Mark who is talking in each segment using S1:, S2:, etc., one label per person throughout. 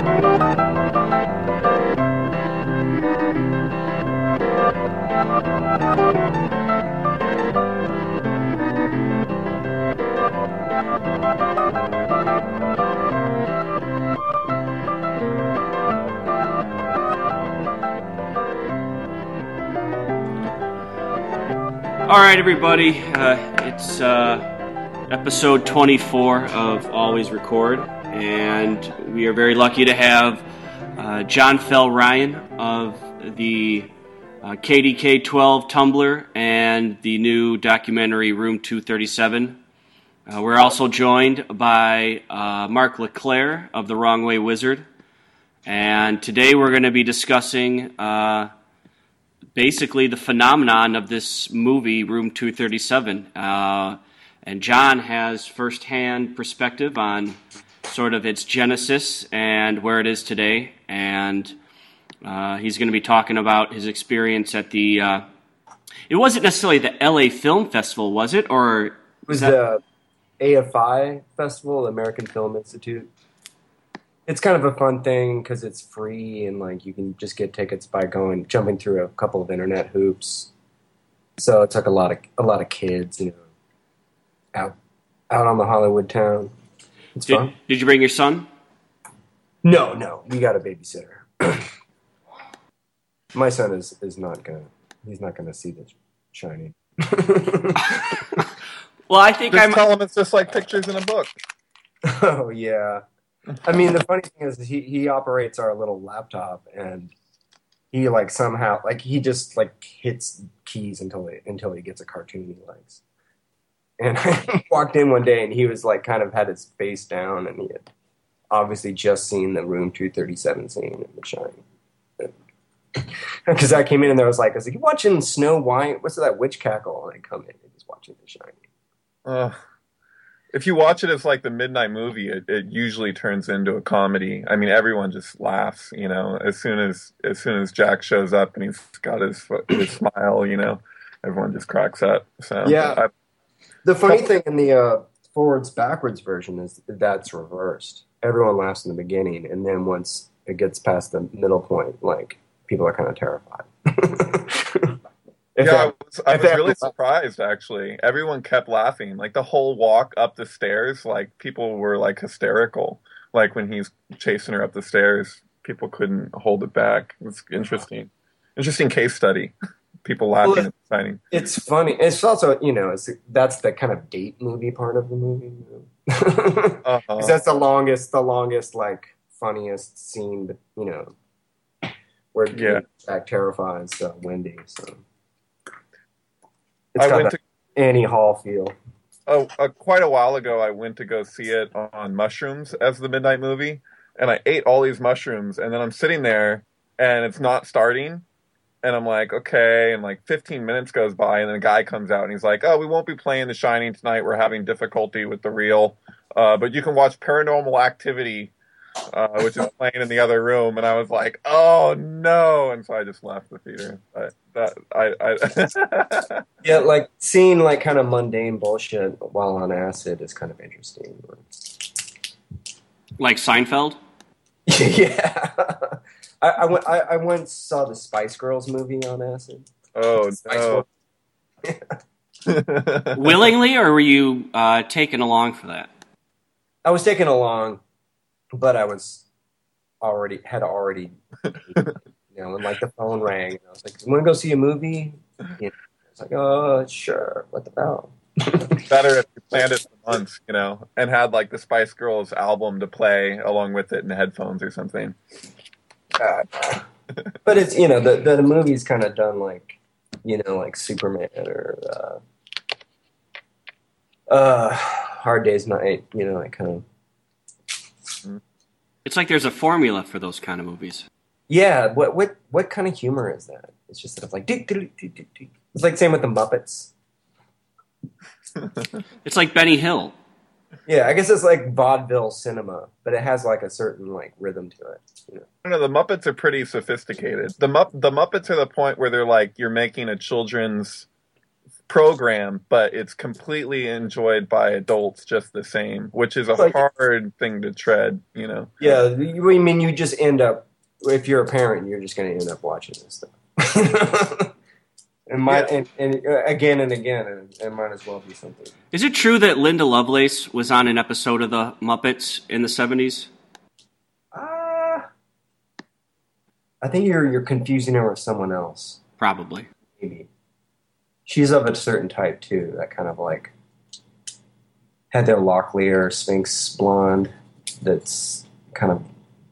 S1: All right, everybody. It's episode 24 of Always Record, and we are very lucky to have John Fell Ryan of the KDK12 Tumblr and the new documentary Room 237. We're also joined by Mark LeClaire of The Wrong Way Wizard, and today we're going to be discussing basically the phenomenon of this movie, Room 237. And John has firsthand perspective on sort of its genesis and where it is today. And he's going to be talking about his experience at the... it wasn't necessarily the LA Film Festival, was it? Or
S2: it was the AFI Festival, the American Film Institute. It's kind of a fun thing because it's free and like you can just get tickets by jumping through a couple of internet hoops. So it took a lot of kids, out on the Hollywood town. It's fun.
S1: Did you bring your son?
S2: No, we got a babysitter. My son is not gonna see The Shining.
S1: Well, I think
S3: just tell him it's just like pictures in a book.
S2: Oh yeah. I mean, the funny thing is he operates our little laptop, and he somehow he just hits keys until he gets a cartoon he likes. And I walked in one day, and he was kind of had his face down, and he had obviously just seen the Room 237 scene in The Shining. Because I came in and there was is he watching Snow White? What's that witch cackle? And I come in and he's watching The Shining.
S3: If you watch it as the midnight movie, it usually turns into a comedy. I mean, everyone just laughs, as soon as Jack shows up and he's got his smile, everyone just cracks up. So
S2: yeah. The funny thing in the forwards backwards version is that's reversed. Everyone laughs in the beginning, and then once it gets past the middle point, people are kind of terrified.
S3: I was really surprised, actually. Everyone kept laughing. The whole walk up the stairs, people were, hysterical. When he's chasing her up the stairs, people couldn't hold it back. It was interesting. Interesting case study. People laughing at the signing.
S2: It's funny. It's also, that's the kind of date movie part of the movie. Because that's the longest, funniest scene, where Jack terrifies Wendy, so... It's got that Annie Hall feel.
S3: Quite a while ago, I went to go see it on mushrooms as the midnight movie, and I ate all these mushrooms, and then I'm sitting there, and it's not starting, and I'm like, okay, and 15 minutes goes by, and then a guy comes out, and he's like, oh, we won't be playing The Shining tonight, we're having difficulty with the reel, but you can watch Paranormal Activity, which is playing in the other room, and I was like, oh no, and so I just left the theater.
S2: Yeah, seeing kind of mundane bullshit while on acid is kind of interesting.
S1: Like Seinfeld?
S2: Yeah. I once saw the Spice Girls movie on acid.
S3: Oh
S1: no. Willingly, or were you taken along for that?
S2: I was taken along, but I was already when the phone rang, and I was like, "You want to go see a movie?" I was like, "Oh, sure. What the hell?"
S3: Better if you planned it for months, and had the Spice Girls album to play along with it in headphones or something.
S2: But it's the movie's kind of done like Superman or Hard Day's Night, kind of.
S1: It's like there's a formula for those kind of movies.
S2: Yeah, what kind of humor is that? It's just sort of it's same with the Muppets.
S1: It's like Benny Hill.
S2: Yeah, I guess it's like vaudeville cinema, but it has a certain rhythm to it.
S3: I don't know, the Muppets are pretty sophisticated. The Muppets are the point where they're you're making a children's program, but it's completely enjoyed by adults just the same, which is a hard thing to tread, you know?
S2: Yeah, I mean, you just end up, if you're a parent, you're just going to end up watching this stuff. and again and again, and it might as well be something.
S1: Is it true that Linda Lovelace was on an episode of the Muppets in the 70s?
S2: I think you're confusing her with someone else.
S1: Probably.
S2: Maybe. She's of a certain type, too. That kind of like Heather Locklear, Sphinx blonde. That's kind of...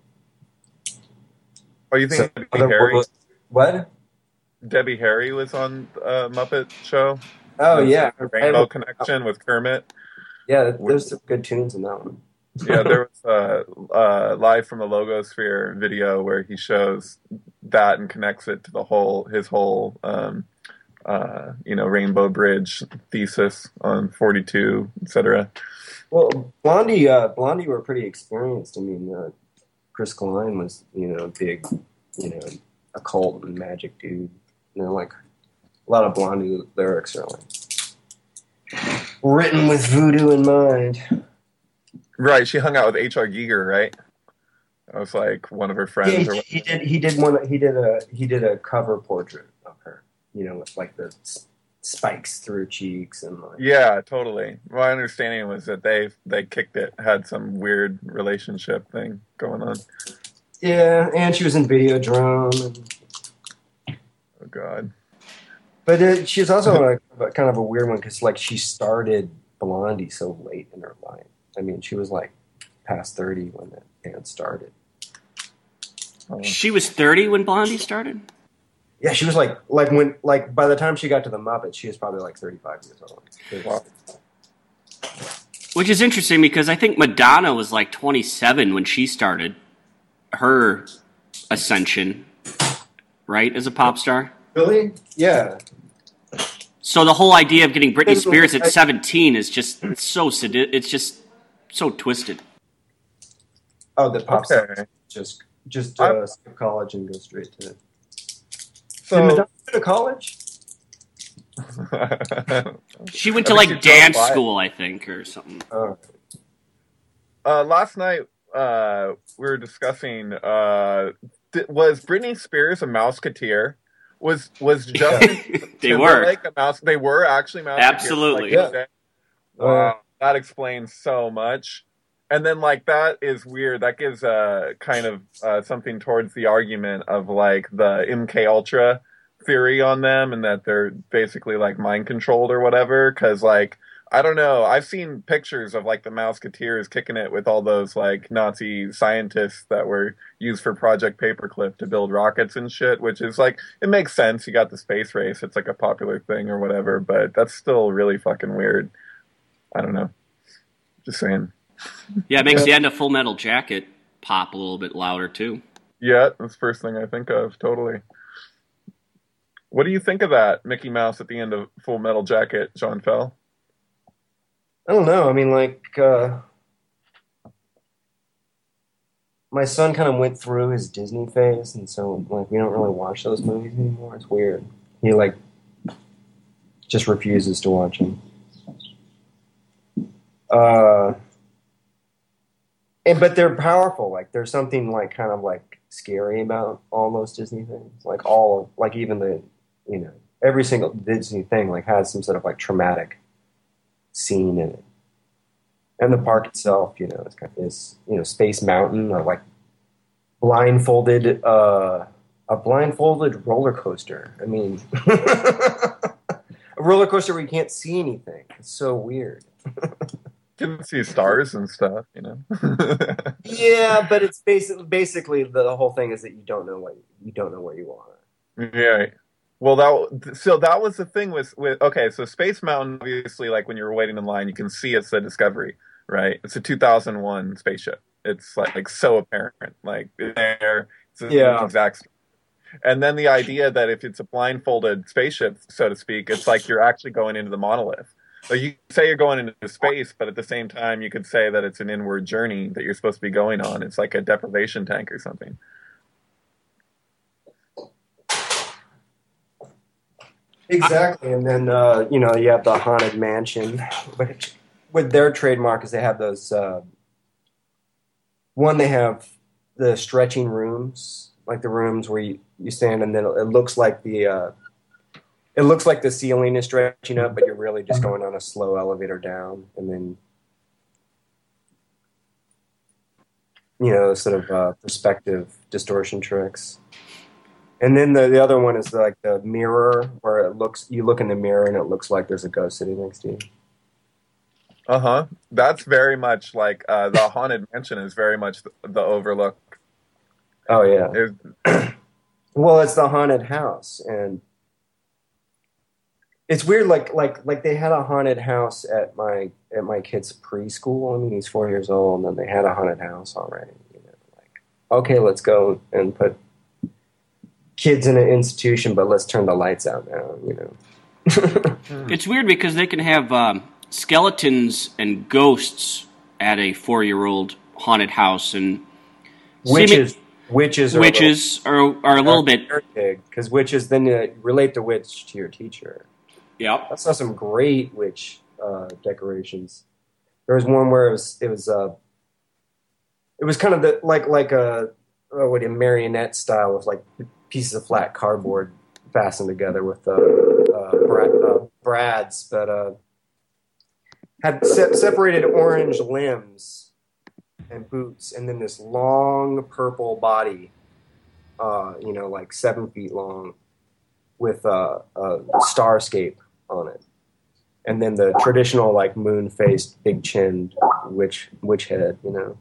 S3: Oh, you think Debbie Harry?
S2: What?
S3: Debbie Harry was on Muppet Show?
S2: Oh, yeah.
S3: Rainbow Connection with Kermit.
S2: Yeah, there's some good tunes in that one.
S3: Yeah, there was a Live from the Logosphere video where he shows that and connects it to his whole Rainbow Bridge thesis on 42, etc.
S2: Well, Blondie were pretty experienced. I mean, Chris Klein was, a big, occult and magic dude. Like a lot of Blondie lyrics are like written with voodoo in mind.
S3: Right, she hung out with H.R. Giger, right? That was like one of her friends.
S2: Yeah, he did a cover portrait of her, with like the spikes through cheeks and like.
S3: Yeah, totally. My understanding was that they kicked it, had some weird relationship thing going on.
S2: Yeah, and she was in Videodrome.
S3: Oh God.
S2: But she's also kind of a weird one because like she started Blondie so late in her life. I mean, she was like past 30 when that band started.
S1: She was 30 when Blondie started?
S2: Yeah, she was like when by the time she got to the Muppets, she was probably like 35 years old.
S3: Wow.
S1: Which is interesting because I think Madonna was like 27 when she started her ascension, right, as a pop star.
S2: Really? Yeah.
S1: So the whole idea of getting Britney Spears at 17 is just it's just so twisted.
S2: Oh, the pop star just skip college and go straight to it.
S3: So,
S2: did Madonna go to college?
S1: She went to like dance school, I think, or something.
S2: Oh.
S3: Last night we were discussing was Britney Spears a Mouseketeer? Was Justin
S1: they were
S3: like a mouse? They were actually Mouseketeers.
S1: Absolutely.
S3: Like, yeah. Wow, that explains so much. And then, like, that is weird. That gives kind of something towards the argument of, like, the MK Ultra theory on them and that they're basically, like, mind-controlled or whatever. Because, like, I don't know. I've seen pictures of, like, the Mouseketeers kicking it with all those, like, Nazi scientists that were used for Project Paperclip to build rockets and shit, which is, like, it makes sense. You got the space race. It's, like, a popular thing or whatever. But that's still really fucking weird. I don't know. Just saying.
S1: Yeah, it makes the end of Full Metal Jacket pop a little bit louder, too.
S3: Yeah, that's the first thing I think of, totally. What do you think of that, Mickey Mouse at the end of Full Metal Jacket, Jean Fell?
S2: I don't know. I mean, like, my son kind of went through his Disney phase, and so, like, we don't really watch those movies anymore. It's weird. He, like, just refuses to watch them. But they're powerful. Like there's something like kind of like scary about all those Disney things. Like even the every single Disney thing like has some sort of like traumatic scene in it. And the park itself, is Space Mountain or like a blindfolded roller coaster. I mean, a roller coaster where you can't see anything. It's so weird.
S3: You can see stars and stuff,
S2: Yeah, but it's basically the whole thing is that you don't know where you are.
S3: Yeah. Well, that was the thing with okay, so Space Mountain, obviously, like when you're waiting in line, you can see it's the Discovery, right? It's a 2001 spaceship. It's like so apparent, like there. It's the exact. And then the idea that if it's a blindfolded spaceship, so to speak, it's like you're actually going into the monolith. So you say you're going into space, but at the same time, you could say that it's an inward journey that you're supposed to be going on. It's like a deprivation tank or something.
S2: Exactly, and then you have the Haunted Mansion, but with their trademark is they have those. One, they have the stretching rooms, like the rooms where you stand, and then it looks like the ceiling is stretching up, but you're really just going on a slow elevator down, and then sort of perspective distortion tricks. And then the other one is like the mirror, where you look in the mirror and it looks like there's a ghost sitting next to you.
S3: Uh-huh. That's very much like the Haunted Mansion is very much the Overlook.
S2: Oh yeah. Well, it's the haunted house, and it's weird. Like they had a haunted house at my kid's preschool. I mean, he's 4 years old, and they had a haunted house already. Like, okay, let's go and put kids in an institution, but let's turn the lights out now.
S1: It's weird because they can have skeletons and ghosts at a 4-year-old haunted house, and
S2: witches are
S1: a little bit
S2: big, because witches then relate the witch to your teacher.
S1: Yep.
S2: I saw some great witch decorations. There was one where it was kind of like a marionette style with like pieces of flat cardboard fastened together with brads, but had separated orange limbs and boots, and then this long purple body, like 7 feet long, with a starscape on it, and then the traditional like moon-faced, big-chinned witch head,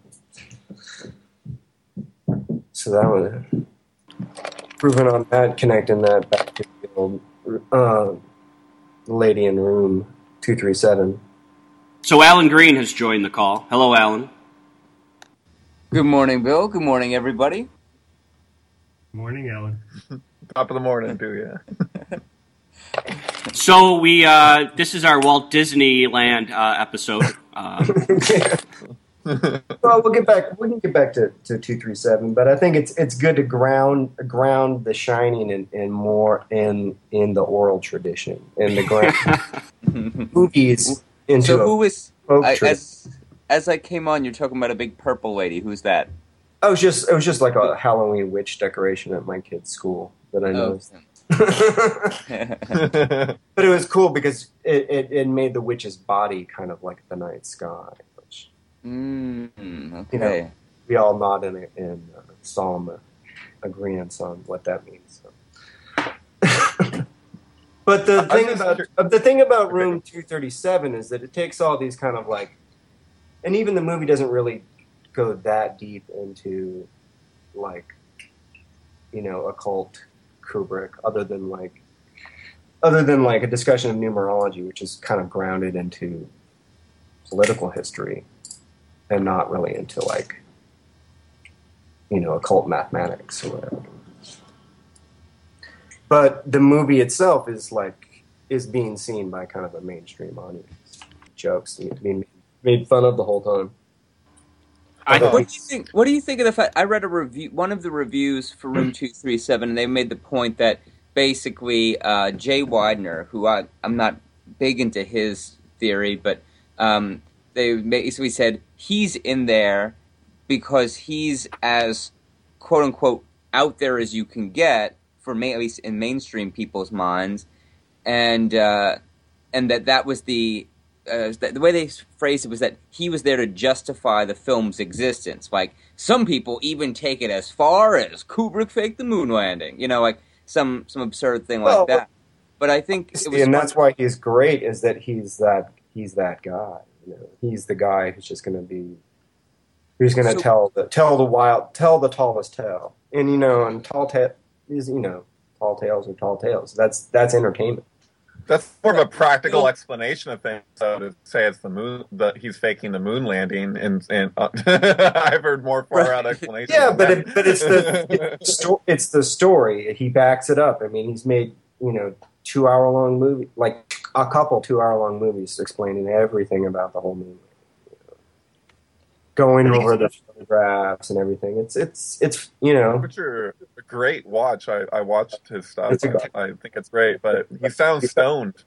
S2: So that was proving on that, connecting that back to the old lady in room 237.
S1: So Alan Green has joined the call. Hello, Alan.
S4: Good morning, Bill. Good morning, everybody.
S5: Morning, Alan.
S3: Top of the morning, do you?
S1: So this is our Walt Disneyland episode.
S2: Well, we can get back to 237, but I think it's good to ground The Shining in more in the oral tradition, and the ground movies into.
S4: So who is
S2: folk
S4: as I came on? You're talking about a big purple lady. Who's that?
S2: it was just like a Halloween witch decoration at my kid's school that I noticed. But it was cool because it made the witch's body kind of like the night sky, which
S4: okay.
S2: We all nod in solemn agreement on what that means. So. But the thing about Room 237 is that it takes all these kind of like, and even the movie doesn't really go that deep into like, occult Kubrick, other than like a discussion of numerology, which is kind of grounded into political history and not really into like, occult mathematics or whatever. But the movie itself is being seen by kind of a mainstream audience. Jokes being made fun of the whole time.
S4: What do you think of the fact? I read one of the reviews for Room 237, and they made the point that basically Jay Weidner, who I'm not big into his theory, but they basically said he's in there because he's as quote unquote out there as you can get for at least in mainstream people's minds, and that was the way they phrased it was that he was there to justify the film's existence. Like, some people even take it as far as Kubrick faked the moon landing, like some absurd thing like that. But I think it was,
S2: and that's why he's great, is that he's that guy. He's the guy who's just going to be, who's going to tell the tallest tale, and tall tales are tall tales. That's entertainment.
S3: That's more of a practical explanation of things. So to say it's the moon, he's faking the moon landing, and I've heard more far out explanations.
S2: Yeah, but it's the story. He backs it up. I mean, he's made 2-hour-long movie, like a couple 2-hour-long movies explaining everything about the whole movie, going over the photographs and everything. It's
S3: But great watch. I watched his stuff.
S2: It's a-
S3: I think it's great, but he sounds stoned.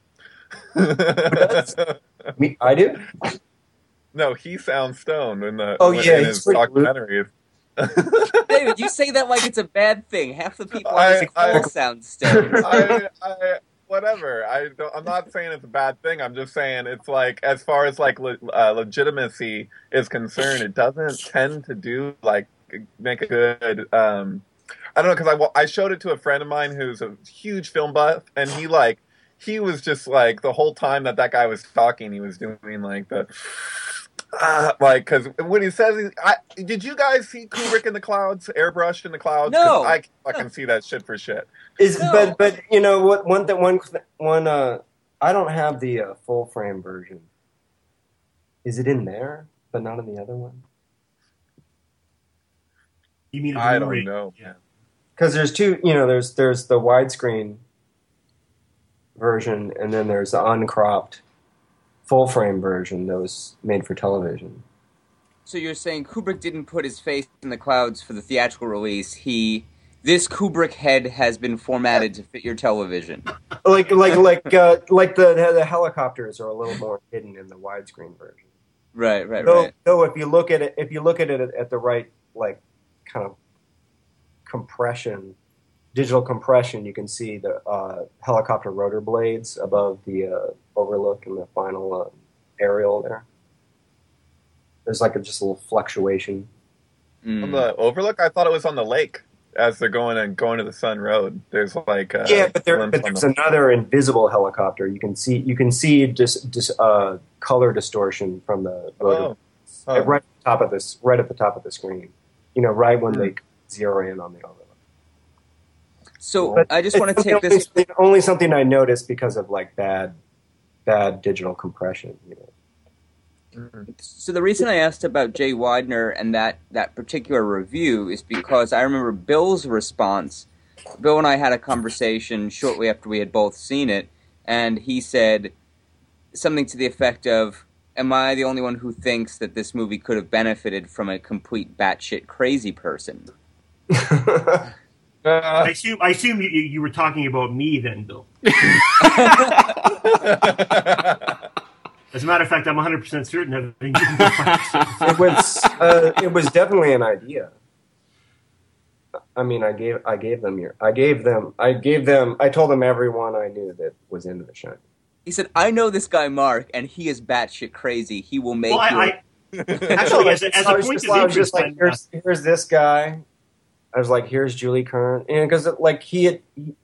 S2: I do.
S3: No, he sounds stoned in
S2: Yeah,
S3: in
S2: he's
S3: his
S2: pretty
S3: documentaries.
S4: David, you say that like it's a bad thing. Half the people on
S3: I-
S4: this call sound stoned.
S3: Whatever. I'm not saying it's a bad thing. I'm just saying it's like, as far as like legitimacy is concerned, it doesn't tend to do like make a good. I don't know, because I showed it to a friend of mine who's a huge film buff, and he was just like, the whole time that guy was talking, he was doing like the. Like, because when he says, did you guys see Kubrick in the Clouds, Airbrushed in the Clouds? 'Cause
S4: No.
S3: I fucking see that shit for shit.
S2: No. But you know what? I don't have the full frame version. Is it in there, but not in the other one?
S5: You mean
S3: I
S5: Blu-ray?
S3: don't know.
S5: Yeah.
S2: Because there's two. There's the widescreen version, and then there's the uncropped full frame version that was made for television.
S4: So you're saying Kubrick didn't put his face in the clouds for the theatrical release. This Kubrick head has been formatted to fit your television.
S2: Like the helicopters are a little more hidden in the widescreen version.
S4: Right.
S2: Though if you look at it at the right like kind of digital compression, you can see the helicopter rotor blades above the overlook and the final aerial there. There's like just a little fluctuation.
S3: On the overlook, I thought it was on the lake as they're going to the Sun Road. There's like
S2: but there's another invisible helicopter. You can see just color distortion from the rotor right at the top of the screen. Right when they zero in on the overlook.
S4: So
S2: But
S4: I just want to take
S2: it's
S4: this.
S2: only something I noticed because of like bad digital compression.
S4: So the reason I asked about Jay Weidner and that particular review is because I remember Bill's response. Bill and I had a conversation shortly after we had both seen it, and he said something to the effect of, "Am I the only one who thinks that this movie could have benefited from a complete batshit crazy person?"
S5: I assume you were talking about me then, Bill. As a matter of fact, I'm 100% certain of it.
S2: It was definitely an idea. I mean, I told them everyone I knew that was into The Shining.
S4: He said, "I know this guy Mark, and he is batshit crazy. He will make you."
S5: Actually, as a point of interest,
S2: like, here's this guy. I was like, here's Julie Kern, because like he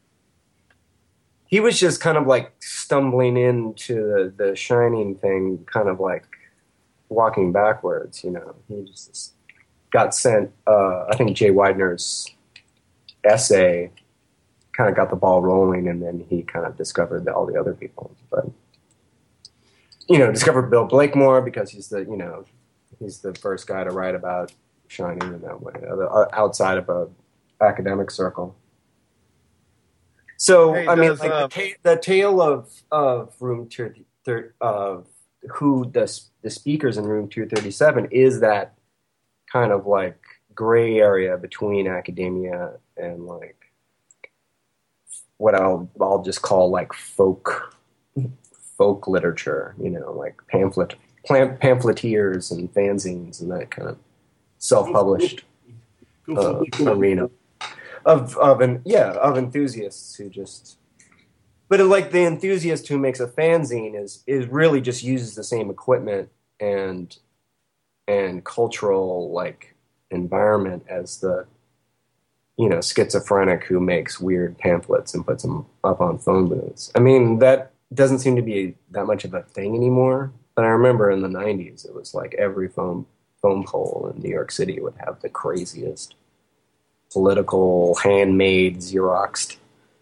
S2: was just kind of like stumbling into the Shining thing, kind of like walking backwards. He just got sent. I think Jay Weidner's essay kind of got the ball rolling, and then he kind of discovered all the other people. But discovered Bill Blakemore because he's the first guy to write about Shining in that way, outside of a academic circle. So
S3: Hey,
S2: the tale of Room 230, of who the speakers in Room 237 is that kind of like gray area between academia and like what I'll just call like folk literature, like pamphleteers and fanzines and that kind of self-published arena of enthusiasts who just. But like the enthusiast who makes a fanzine is really just uses the same equipment and cultural like environment as the schizophrenic who makes weird pamphlets and puts them up on phone booths. I mean, that doesn't seem to be that much of a thing anymore. But I remember in the 90s, it was like every phone pole in New York City would have the craziest political, handmade, Xeroxed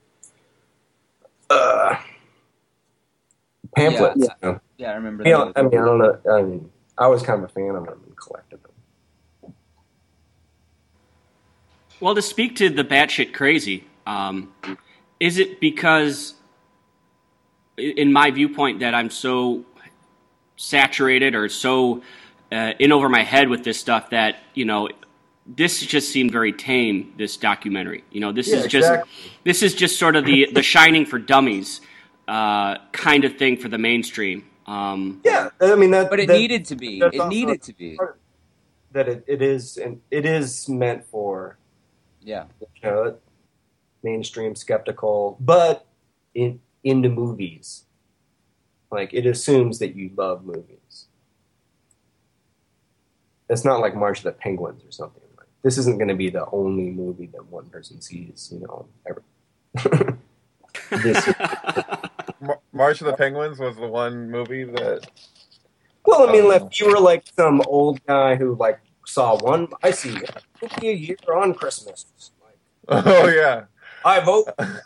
S2: pamphlets.
S4: Yeah, I remember that.
S2: I don't know. I mean, I was kind of a fan of them and collected them.
S1: Well, to speak to the batshit crazy, is it because, in my viewpoint, that I'm so saturated or so in over my head with this stuff that, this just seemed very tame. This documentary, this
S2: Yeah,
S1: is just
S2: exactly.
S1: this is just sort of the Shining for dummies kind of thing for the mainstream.
S2: Yeah, I mean
S4: But it needed to be.
S2: that's
S4: It
S2: also
S4: needed to be.
S2: part that it is, and it is meant for
S4: Yeah.
S2: mainstream skeptical, but into movies. Like, it assumes that you love movies. It's not like March of the Penguins or something. Like, this isn't going to be the only movie that one person sees, ever. This
S3: March of the Penguins was the one movie that.
S2: Well, I mean, if you were like some old guy who like saw one, I see one movie a year on Christmas. Like,
S3: Oh yeah.
S2: I vote.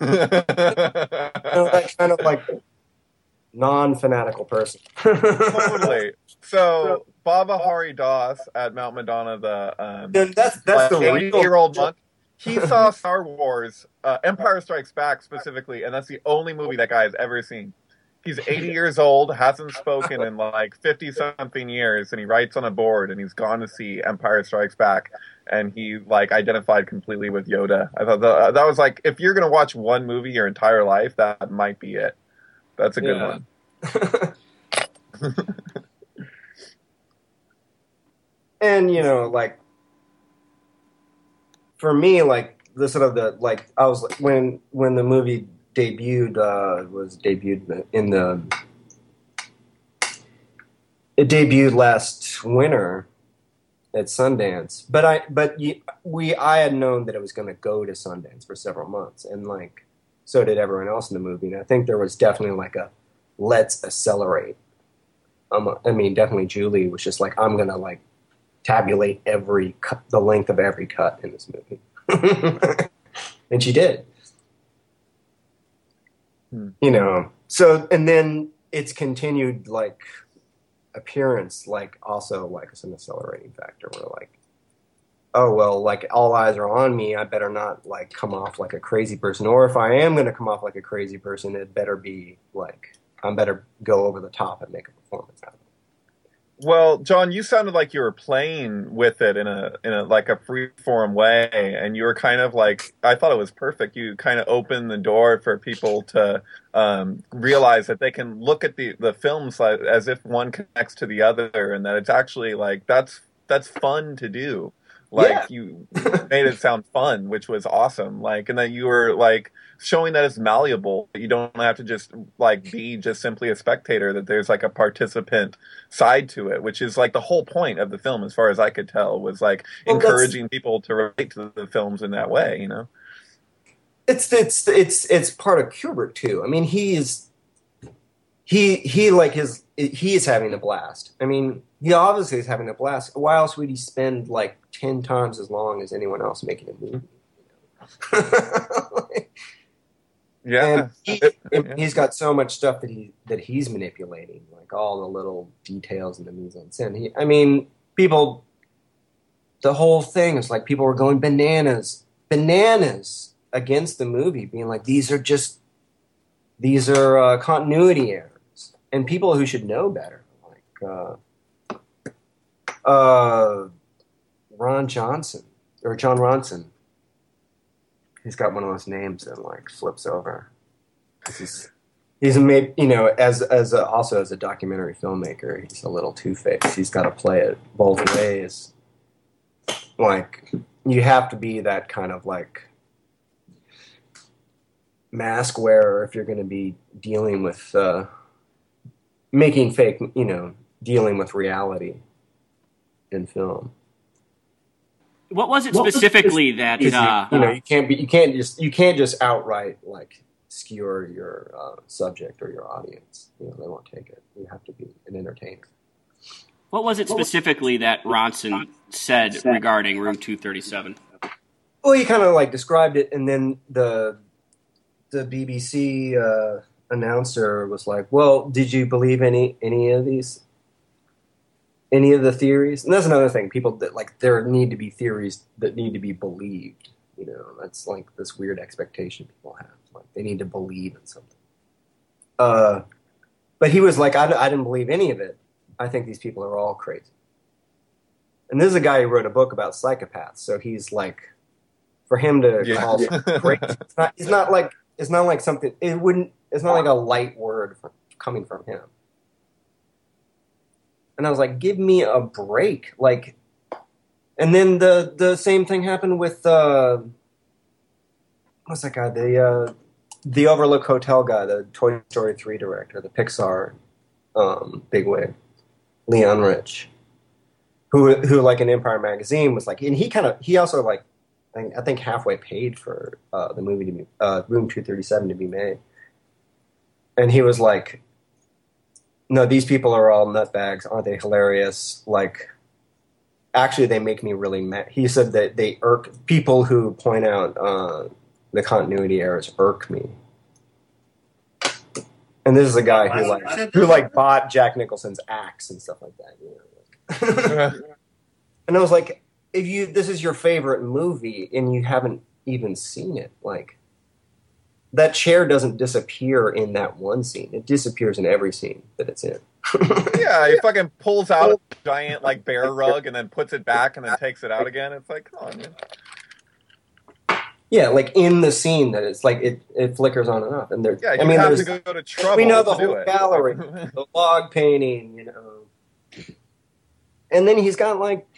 S2: That kind of like non-fanatical person.
S3: Totally. So Baba Hari Das at Mount Madonna,
S2: Then that's the real
S3: 80-year-old monk. He saw Star Wars, Empire Strikes Back specifically, and that's the only movie that guy has ever seen. He's 80 years old, hasn't spoken in like 50-something years, and he writes on a board, and he's gone to see Empire Strikes Back, and he like identified completely with Yoda. I thought that was like, if you're gonna watch one movie your entire life, that might be it. That's a good one.
S2: And like for me, like the sort of the like I was like, when the movie debuted, it debuted last winter at Sundance, but I had known that it was going to go to Sundance for several months, and like so did everyone else in the movie. And I think there was definitely like a let's accelerate. I mean, definitely Julie was just like, I'm gonna like tabulate the length of every cut in this movie, and she did. So and then its continued like appearance, like also like as an accelerating factor. Where like, oh well, like all eyes are on me. I better not like come off like a crazy person, or if I am going to come off like a crazy person, it better be like I better go over the top and make a performance out of it.
S3: Well, John, you sounded like you were playing with it in a like a free form way, and you were kind of like, I thought it was perfect. You kind of opened the door for people to realize that they can look at the films like, as if one connects to the other, and that it's actually like that's fun to do. Like you made it sound fun, which was awesome. Like, and that you were like showing that it's malleable. You don't have to just like be just simply a spectator. That there's like a participant side to it, which is like the whole point of the film, as far as I could tell, was like encouraging people to relate to the films in that way.
S2: It's part of Kubrick too. I mean, he is having a blast. I mean, he obviously is having a blast. Why else would he spend like 10 times as long as anyone else making a movie?
S3: Yeah,
S2: and he's got so much stuff that he's manipulating, like all the little details in the mise en scène. I mean, people. The whole thing is like people were going bananas against the movie, being like, these are continuity errors, and people who should know better, like John Ronson. He's got one of those names that like flips over. He's made, also as a documentary filmmaker, he's a little two-faced. He's got to play it both ways. Like, you have to be that kind of like mask wearer if you're going to be dealing with making fake, dealing with reality in film.
S1: What was it specifically that
S2: you can't just outright like skewer your subject or your audience. They won't take it. You have to be an entertainer.
S1: What was it specifically that Ronson said regarding Room 237?
S2: Well, he kind of like described it, and then the BBC announcer was like, "Well, did you believe any of these? Any of the theories?" And that's another thing. People that like there need to be theories that need to be believed. That's like this weird expectation people have. Like they need to believe in something. But he was like, I didn't believe any of it. I think these people are all crazy. And this is a guy who wrote a book about psychopaths, so he's like, for him to call crazy, it's not like something. It's not like a light word coming from him. And I was like, give me a break, like. And then the same thing happened with what's that guy? The Overlook Hotel guy, the Toy Story 3 director, the Pixar bigwig, Leon Rich, who like in Empire Magazine was like, and he also like, I think halfway paid for the movie to be, Room 237 to be made, and he was like, no, these people are all nutbags, aren't they hilarious? Like, actually, they make me really mad. He said that they irk people who point out the continuity errors irk me. And this is a guy who bought Jack Nicholson's axe and stuff like that. You know? And I was like, this is your favorite movie and you haven't even seen it, like, that chair doesn't disappear in that one scene. It disappears in every scene that it's in.
S3: Yeah, he fucking pulls out a giant like bear rug and then puts it back and then takes it out again. It's like, come on, man.
S2: Yeah, like in the scene that it's like it flickers on and off. And
S3: yeah, you have to go to trouble.
S2: We know the
S3: to
S2: whole gallery, the log painting, you know. And then he's got like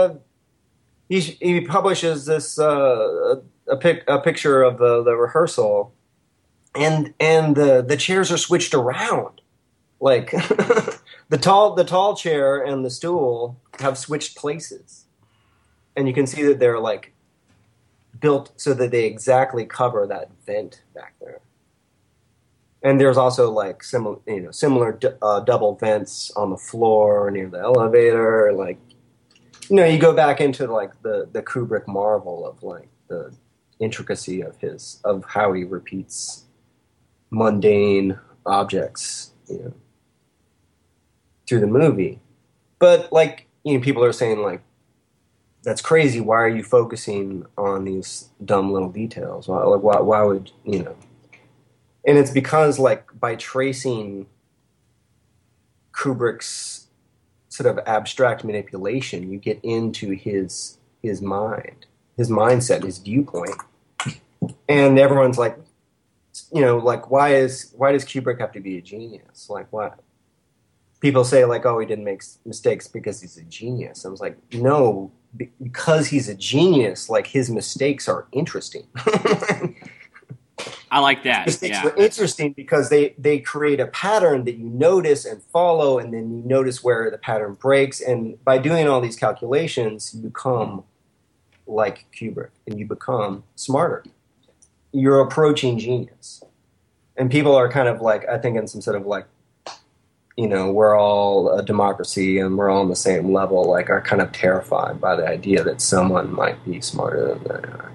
S2: he publishes this a picture of the rehearsal, and the chairs are switched around, like the tall chair and the stool have switched places, and you can see that they're like built so that they exactly cover that vent back there. And there's also like similar double vents on the floor near the elevator. Like, you know, you go back into like the Kubrick marvel of like the intricacy of how he repeats mundane objects, you know, through the movie. But like, you know, people are saying like, that's crazy. Why are you focusing on these dumb little details? Why would, you know? And it's because, like, by tracing Kubrick's sort of abstract manipulation, you get into his mind, his mindset, his viewpoint. And everyone's like, you know, like, why does Kubrick have to be a genius? Like, what? People say, like, oh, he didn't make mistakes because he's a genius. I was like, no, because he's a genius, like, his mistakes are interesting.
S1: I like that.
S2: Mistakes are interesting because they create a pattern that you notice and follow, and then you notice where the pattern breaks. And by doing all these calculations, you become like Kubrick, and you become smarter. You're approaching genius. And people are kind of like, I think in some sort of like, you know, we're all a democracy and we're all on the same level, like, are kind of terrified by the idea that someone might be smarter than they are.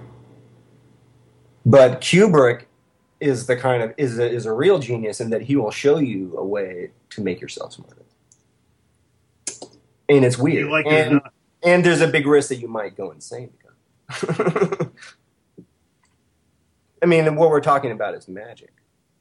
S2: But Kubrick is the kind of is a real genius in that he will show you a way to make yourself smarter. And it's weird.
S5: You like it or not.
S2: And there's a big risk that you might go insane because I mean, what we're talking about is magic.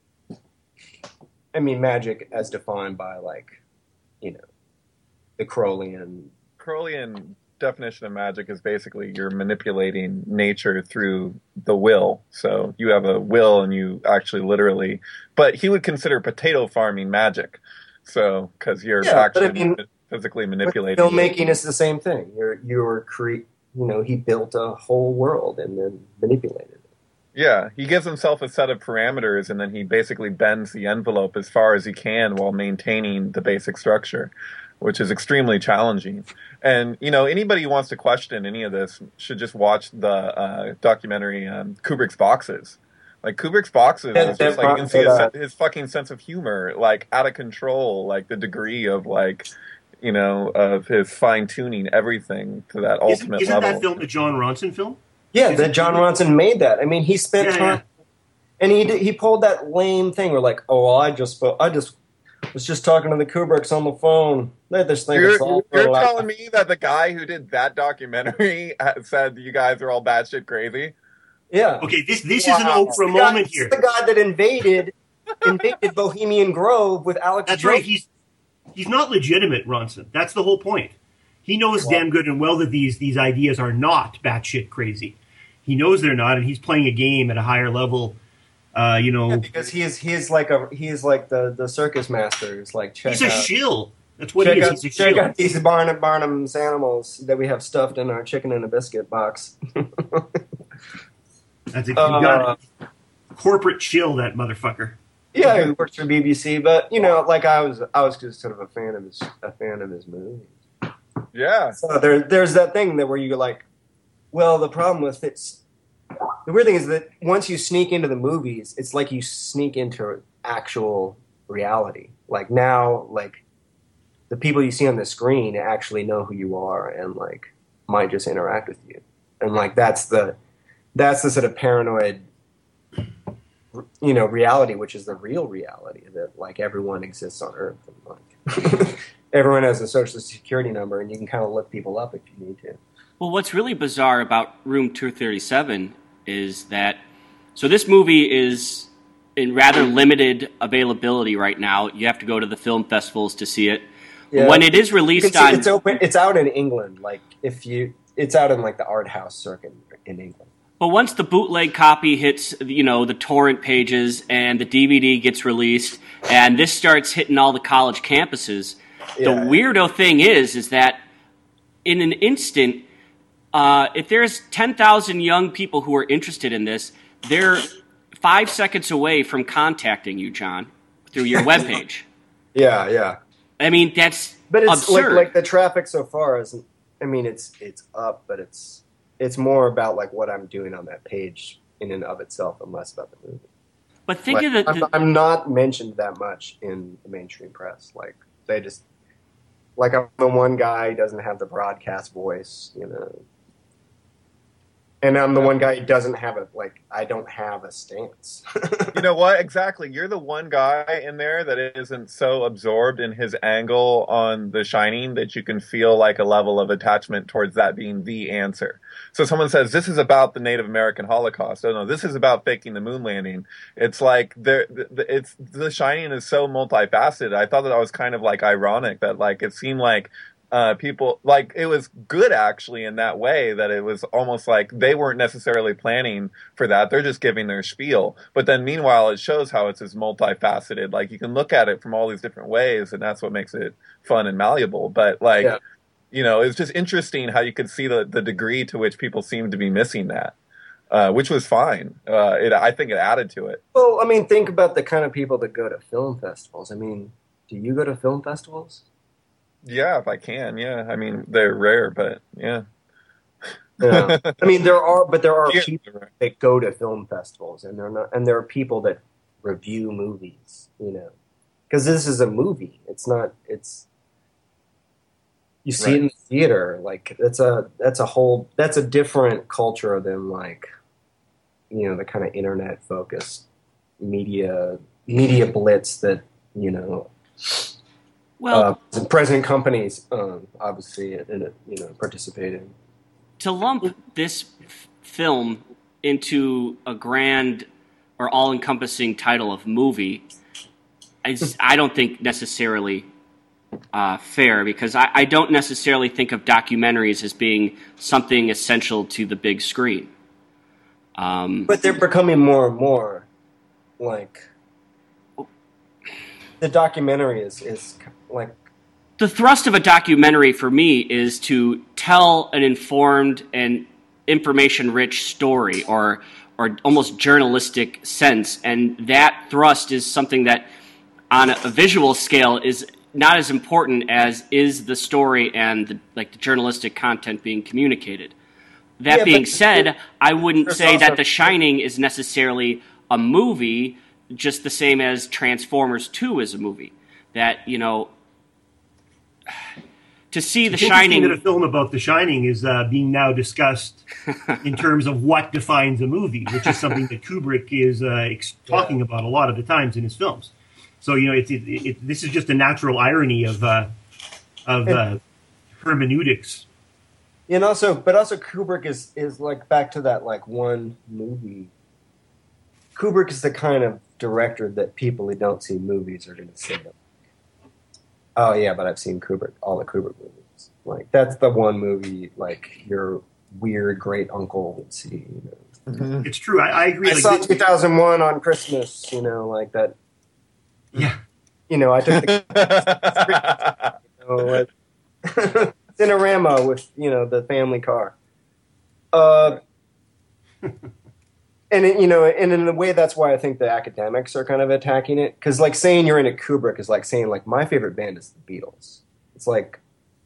S2: I mean, magic as defined by, like, you know, the Crowleyan
S3: definition of magic is basically you're manipulating nature through the will. So you have a will and you actually literally, but he would consider potato farming magic. So, because you're actually physically manipulating.
S2: Filmmaking is the same thing. You know, he built a whole world and then manipulated it.
S3: Yeah, he gives himself a set of parameters and then he basically bends the envelope as far as he can while maintaining the basic structure, which is extremely challenging. And, you know, anybody who wants to question any of this should just watch the documentary Kubrick's Boxes. Like, Kubrick's Boxes is just like, you can see his fucking sense of humor, like, out of control, like, the degree of, like, you know, of his fine-tuning everything to that ultimate
S5: level. Isn't that film the John Ronson film?
S2: Yeah, that John Ronson made that. I mean, he spent time, and he pulled that lame thing where, like, oh, well, I just was just talking to the Kubricks on the phone. You're
S3: telling me that the guy who did that documentary said you guys are all batshit crazy?
S2: Yeah.
S5: Okay, this is an Oprah moment here.
S2: The guy that invaded Bohemian Grove with Alex.
S5: That's
S2: Jones.
S5: right. He's not legitimate, Ronson. That's the whole point. he knows damn good and well that these ideas are not batshit crazy. He knows they're not, and he's playing a game at a higher level.
S2: Because he is like the circus master. It's like
S5: he's a shill. That's what he is. He's a
S2: check
S5: shill.
S2: out these Barnum's animals that we have stuffed in our chicken and a biscuit box.
S5: That's you got it. Corporate shill, that motherfucker.
S2: Yeah, he works for BBC, but like I was just sort of a fan of his movies.
S3: Yeah.
S2: So there's that thing that where you're like, well, the problem with it's the weird thing is that once you sneak into the movies, it's like you sneak into actual reality. Like now, like the people you see on the screen actually know who you are and like might just interact with you, and like that's the sort of paranoid, reality, which is the real reality that like everyone exists on Earth and like everyone has a social security number and you can kind of look people up if you need to.
S1: Well, what's really bizarre about Room 237 is that, so this movie is in rather limited availability right now. You have to go to the film festivals to see it. Yeah. When it is released on...
S2: It's out in England. Like, it's out in like the art house circuit in England.
S1: But once the bootleg copy hits, the torrent pages and the DVD gets released and this starts hitting all the college campuses, the weirdo thing is that in an instant... if there's 10,000 young people who are interested in this, they're 5 seconds away from contacting you, John, through your webpage.
S2: Yeah.
S1: I mean, that's
S2: but it's
S1: absurd.
S2: like the traffic so far isn't. I mean, it's up, but it's more about like what I'm doing on that page in and of itself, and less about the movie.
S1: But think of the
S2: I'm not mentioned that much in the mainstream press. Like they just like I'm the one guy who doesn't have the broadcast voice, And I'm the one guy who doesn't have I don't have a stance.
S3: You know what? Exactly. You're the one guy in there that isn't so absorbed in his angle on The Shining that you can feel like a level of attachment towards that being the answer. So someone says, this is about the Native American Holocaust. Oh no, this is about faking the moon landing. It's like, The Shining is so multifaceted. I thought that was kind of like ironic that like it seemed like people like it was good actually in that way that it was almost like they weren't necessarily planning for that. They're just giving their spiel. But then meanwhile, it shows how it's as multifaceted. Like you can look at it from all these different ways, and that's what makes it fun and malleable. But it's just interesting how you could see the degree to which people seem to be missing that, which was fine. I think it added to it.
S2: Well, I mean, think about the kind of people that go to film festivals. I mean, do you go to film festivals?
S3: Yeah, if I can, yeah. I mean, they're rare, but yeah.
S2: Yeah. I mean, there are people that go to film festivals, and there are people that review movies, because this is a movie. You see it in the theater, like that's a different culture than like, the kind of internet focused media blitz that present companies obviously participate in.
S1: To lump this film into a grand or all-encompassing title of movie, I don't think necessarily fair, because I don't necessarily think of documentaries as being something essential to the big screen.
S2: But they're becoming more and more like the documentary is like.
S1: The thrust of a documentary for me is to tell an informed and information-rich story or almost journalistic sense, and that thrust is something that on a visual scale is not as important as is the story and the journalistic content being communicated. That being said, I wouldn't say that The Shining is necessarily a movie just the same as Transformers 2 is a movie. That, to see The Shining...
S5: that a film about The Shining is being now discussed in terms of what defines a movie, which is something that Kubrick is talking about a lot of the times in his films. So, this is just a natural irony of hermeneutics.
S2: And also Kubrick is like back to that like one movie. Kubrick is the kind of director that people who don't see movies are going to say, "Oh yeah, but I've seen Kubrick, all the Kubrick movies." Like that's the one movie like your weird great uncle would see.
S5: It's true. I agree.
S2: I saw 2001 on Christmas. Like that.
S5: Yeah.
S2: I took the Cinerama with the family car. And and in a way, that's why I think the academics are kind of attacking it. Because like saying you're into Kubrick is like saying like my favorite band is the Beatles. It's like,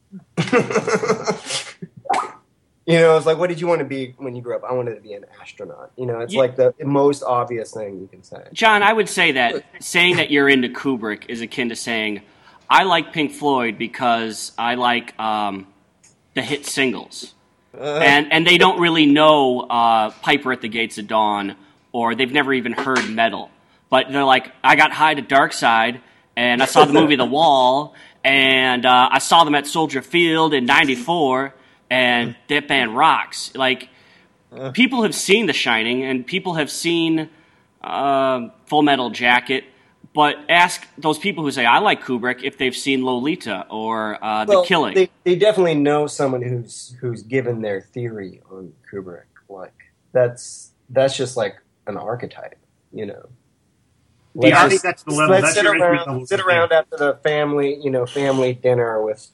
S2: it's like what did you want to be when you grew up? I wanted to be an astronaut. It's like the most obvious thing you can say.
S1: John, I would say that saying that you're into Kubrick is akin to saying I like Pink Floyd because I like the hit singles. And they don't really know Piper at the Gates of Dawn, or they've never even heard metal. But they're like, I got high to Dark Side, and I saw the movie The Wall, and I saw them at Soldier Field in '94, and that band rocks. Like, people have seen The Shining, and people have seen Full Metal Jacket, but ask those people who say, I like Kubrick, if they've seen Lolita or The Killing.
S2: They definitely know someone who's given their theory on Kubrick. Like, that's just like an archetype,
S5: I think that's the level.
S2: Let's sit around after the family dinner with,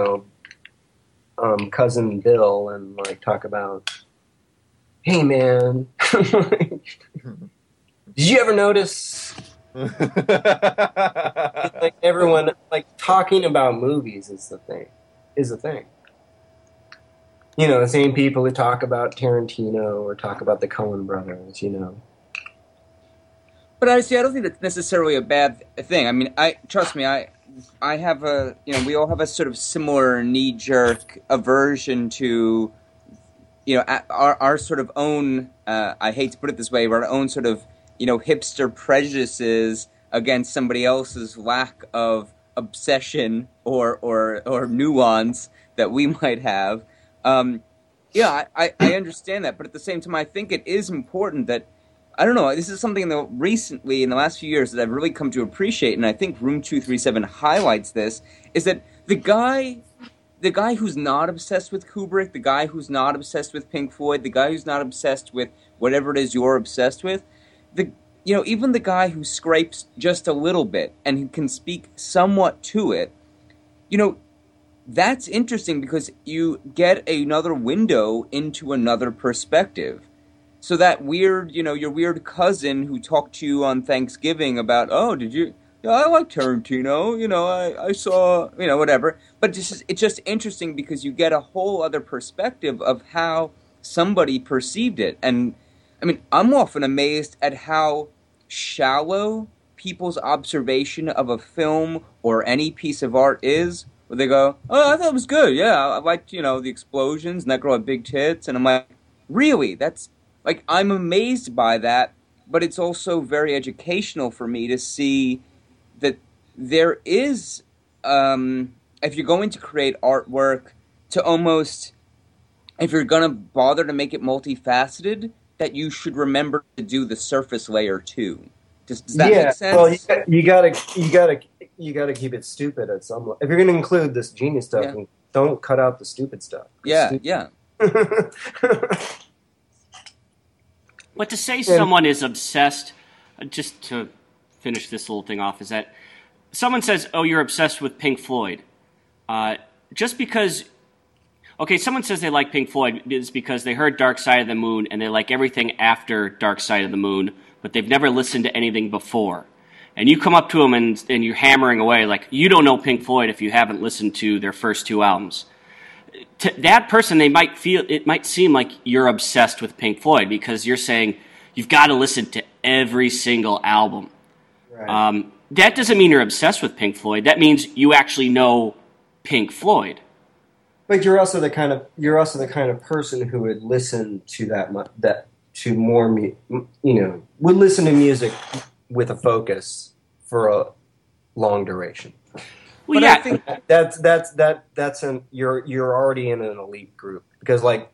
S2: cousin Bill and like talk about, hey man, did you ever notice? Like everyone, like talking about movies is the thing. The same people who talk about Tarantino or talk about the Coen brothers.
S4: But honestly, I don't think that's necessarily a bad thing. I mean, trust me, I have we all have a sort of similar knee-jerk aversion to, our sort of own. I hate to put it this way, but our own sort of hipster prejudices against somebody else's lack of obsession or nuance that we might have. I understand that, but at the same time, I think it is important that, I don't know, this is something that recently, in the last few years, that I've really come to appreciate, and I think Room 237 highlights this, is that the guy who's not obsessed with Kubrick, the guy who's not obsessed with Pink Floyd, the guy who's not obsessed with whatever it is you're obsessed with, even the guy who scrapes just a little bit and who can speak somewhat to it, that's interesting because you get another window into another perspective. So that weird, your weird cousin who talked to you on Thanksgiving about, oh, did you? Yeah, I like Tarantino. I saw, whatever. But it's just interesting because you get a whole other perspective of how somebody perceived it. And I mean, I'm often amazed at how shallow people's observation of a film or any piece of art is, where they go, oh, I thought it was good. Yeah, I liked, the explosions and that girl had big tits. And I'm like, really? That's, like, I'm amazed by that, but it's also very educational for me to see that there is, if you're going to create artwork, if you're going to bother to make it multifaceted, that you should remember to do the surface layer too. Does that make sense?
S2: Well, you gotta keep it stupid at some level. If you're going to include this genius stuff, don't cut out the stupid stuff.
S4: Yeah.
S1: But to say someone is obsessed, just to finish this little thing off, is that someone says, oh, you're obsessed with Pink Floyd. Just because, someone says they like Pink Floyd is because they heard Dark Side of the Moon and they like everything after Dark Side of the Moon, but they've never listened to anything before. And you come up to them and you're hammering away like, you don't know Pink Floyd if you haven't listened to their first two albums. To that person, it might seem like you're obsessed with Pink Floyd because you're saying you've got to listen to every single album. Right. That doesn't mean you're obsessed with Pink Floyd. That means you actually know Pink Floyd.
S2: But you're also the kind of person who would listen to would listen to music with a focus for a long duration.
S1: Well,
S2: I think you're already in an elite group because like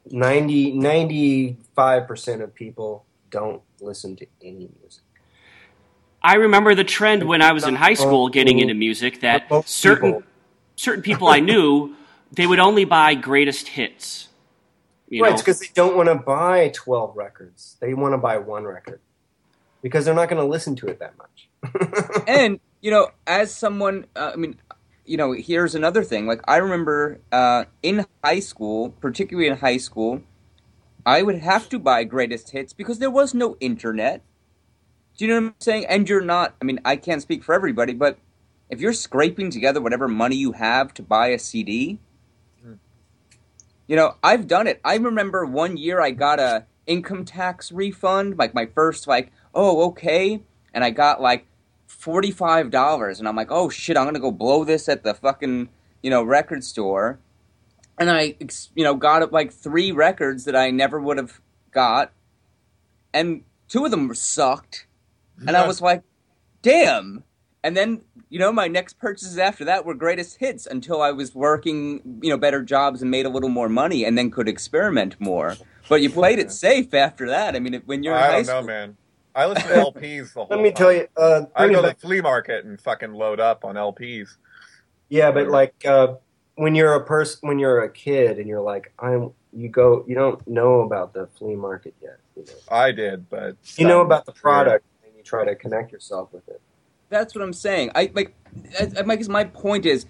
S2: 95% of people don't listen to any music.
S1: I remember the trend when I was in high school getting into music that certain people I knew they would only buy greatest hits.
S2: Right, it's because they don't want to buy 12 records. They want to buy one record because they're not going to listen to it that much.
S4: And, as someone, here's another thing. Like, I remember in high school, particularly in high school, I would have to buy greatest hits because there was no internet. Do you know what I'm saying? And you're not, I can't speak for everybody, but if you're scraping together whatever money you have to buy a CD, I've done it. I remember one year I got a income tax refund, like my first, okay, and I got $45, and I'm like, oh shit, I'm gonna go blow this at the fucking, record store, and I, got 3 records that I never would have got, and 2 of them sucked, and I was like, damn. And then, my next purchases after that were greatest hits until I was working, better jobs and made a little more money and then could experiment more. But you played it safe after that. When you're in high school...
S3: I don't know, man. I listen to LPs the whole time.
S2: Let me tell you...
S3: I go to the flea market and fucking load up on LPs.
S2: Yeah, but when you're a kid and you're like, you don't know about the flea market yet.
S3: I did, but...
S2: You know about the product and you try to connect yourself with it.
S4: That's what I'm saying. I guess my point is,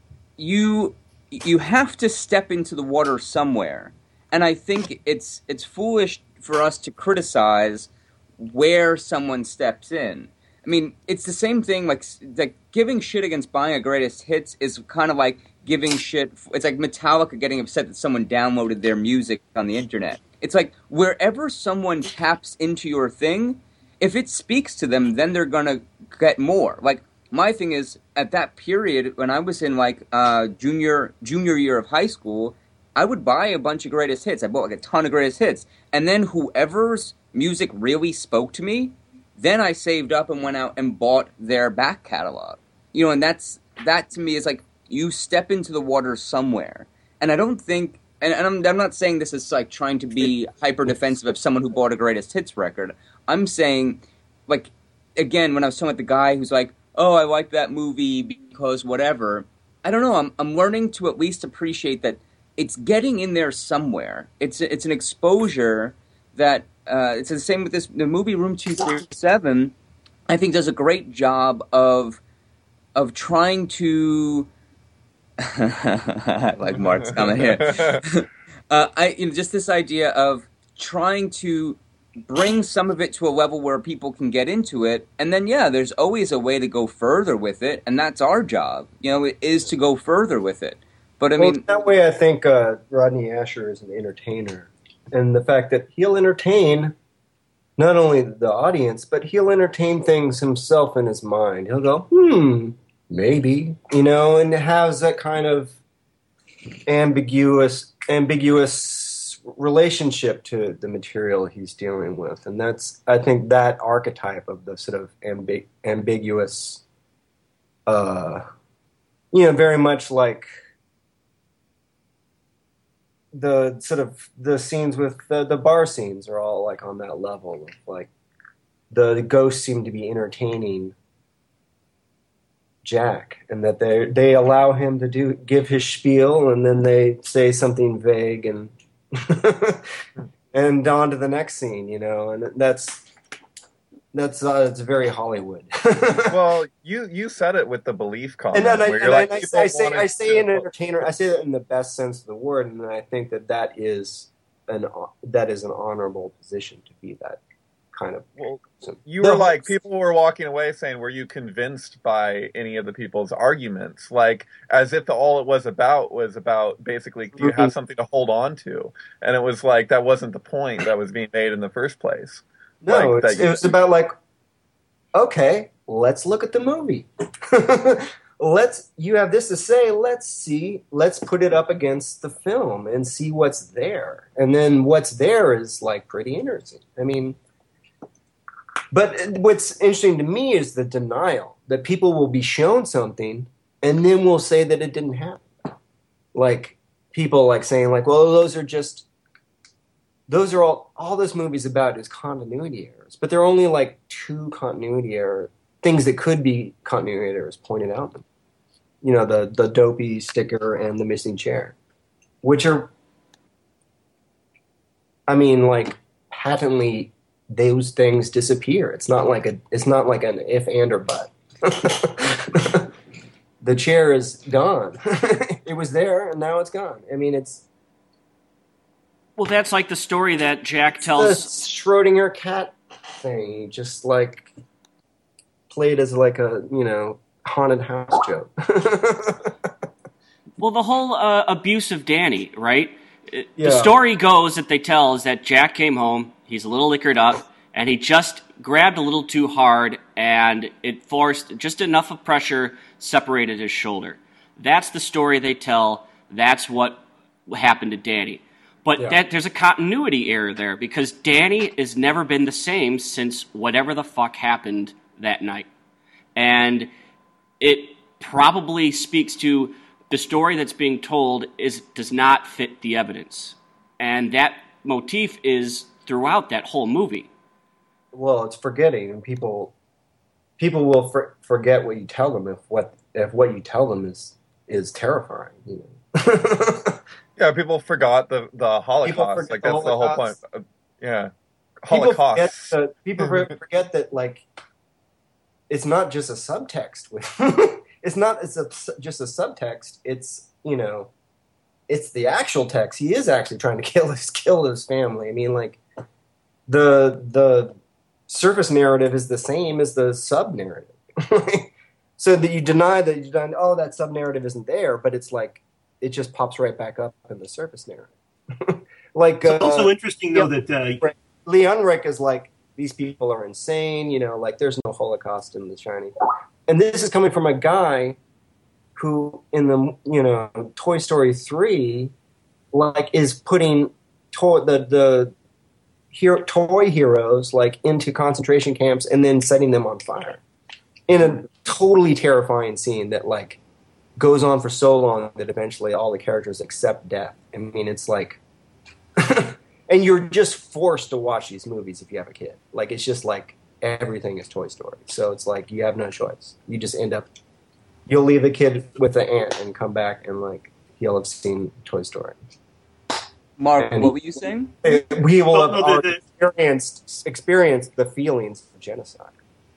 S4: you have to step into the water somewhere, and I think it's foolish for us to criticize where someone steps in. It's the same thing. Like giving shit against buying a greatest hits is kind of like giving shit. It's like Metallica getting upset that someone downloaded their music on the internet. It's like wherever someone taps into your thing, if it speaks to them, then they're gonna get more. Like, my thing is, at that period, when I was in, junior year of high school, I would buy a bunch of greatest hits. I bought, a ton of greatest hits. And then whoever's music really spoke to me, then I saved up and went out and bought their back catalog. And that to me is like, you step into the water somewhere. And I don't think... And I'm not saying this is, trying to be hyper-defensive of someone who bought a greatest hits record. I'm saying, again, when I was talking about the guy who's like, oh, I like that movie because whatever, I don't know, I'm learning to at least appreciate that it's getting in there somewhere. It's an exposure that, it's the same with the movie Room 237, I think does a great job of trying to... like Mark's comment here. Just this idea of trying to bring some of it to a level where people can get into it, and then there's always a way to go further with it, and that's our job. It is to go further with it. But
S2: that way, I think Rodney Asher is an entertainer, and the fact that he'll entertain not only the audience, but he'll entertain things himself in his mind. He'll go, maybe, and has that kind of ambiguous relationship to the material he's dealing with. And I think that archetype of the sort of ambiguous, very much like the sort of the scenes with the bar scenes are all on that level of the ghosts seem to be entertaining Jack, and that they allow him to give his spiel, and then they say something vague and and on to the next scene, and that's it's very Hollywood.
S3: Well, you said it with the belief comment.
S2: I say an entertainer. I say that in the best sense of the word, and I think that is an honorable position to be that kind of.
S3: Well, you were people were walking away saying, were you convinced by any of the people's arguments? As if all it was about basically, do you have something to hold on to? And it was that wasn't the point that was being made in the first place.
S2: No, it was about okay, let's look at the movie. You have this to say, let's put it up against the film and see what's there. And then what's there is pretty interesting. But what's interesting to me is the denial that people will be shown something and then will say that it didn't happen. People saying well, those are all this movie's about is continuity errors. But there are only 2 continuity error things that could be continuity errors pointed out. the dopey sticker and the missing chair, which are, I mean, like patently those things disappear. It's not like an if and or but. The chair is gone. It was there and now it's gone. I mean,
S1: Well, that's like the story that Jack
S2: the
S1: tells.
S2: Schrodinger cat thing. He just like played as like a haunted house joke.
S1: Well, the whole abuse of Danny, right? The
S2: Yeah.
S1: story goes that they tell is that Jack came home, he's a little liquored up, and he just grabbed a little too hard, and it forced just enough of pressure separated his shoulder. That's the story they tell. That's what happened to Danny. But
S2: Yeah.
S1: there's a continuity error there because Danny has never been the same since whatever the fuck happened that night. And it probably speaks to the story that's being told does not fit the evidence. And that motif is throughout that whole movie.
S2: Well, it's forgetting, and people will forget what you tell them if what you tell them is terrifying.
S3: Yeah, people forgot the Holocaust.
S2: forget
S3: Like
S2: the
S3: that's the whole point.
S2: Holocaust.
S3: Yeah,
S2: People
S3: Holocaust.
S2: forget that like it's not just a subtext with just a subtext. It's it's the actual text. He is actually trying to kill his family. I mean, like the surface narrative is the same as the sub narrative. So that you deny that sub narrative isn't there, but it's like it just pops right back up in the surface narrative. Like
S5: It's also interesting, though, that
S2: Lee Unruh is like, these people are insane, like there's no Holocaust in The Shining. And this is coming from a guy who in the, Toy Story 3, like is putting toy heroes like into concentration camps and then setting them on fire in a totally terrifying scene that like goes on for so long that eventually all the characters accept death. I mean, it's like, and you're just forced to watch these movies if you have a kid. Like, it's just like everything is Toy Story. So it's like you have no choice. You just you'll leave the kid with the aunt and come back and like he'll have seen Toy Story.
S4: Mark,
S2: And
S4: what were you saying?
S2: We will have
S5: No,
S2: already experienced the feelings of genocide.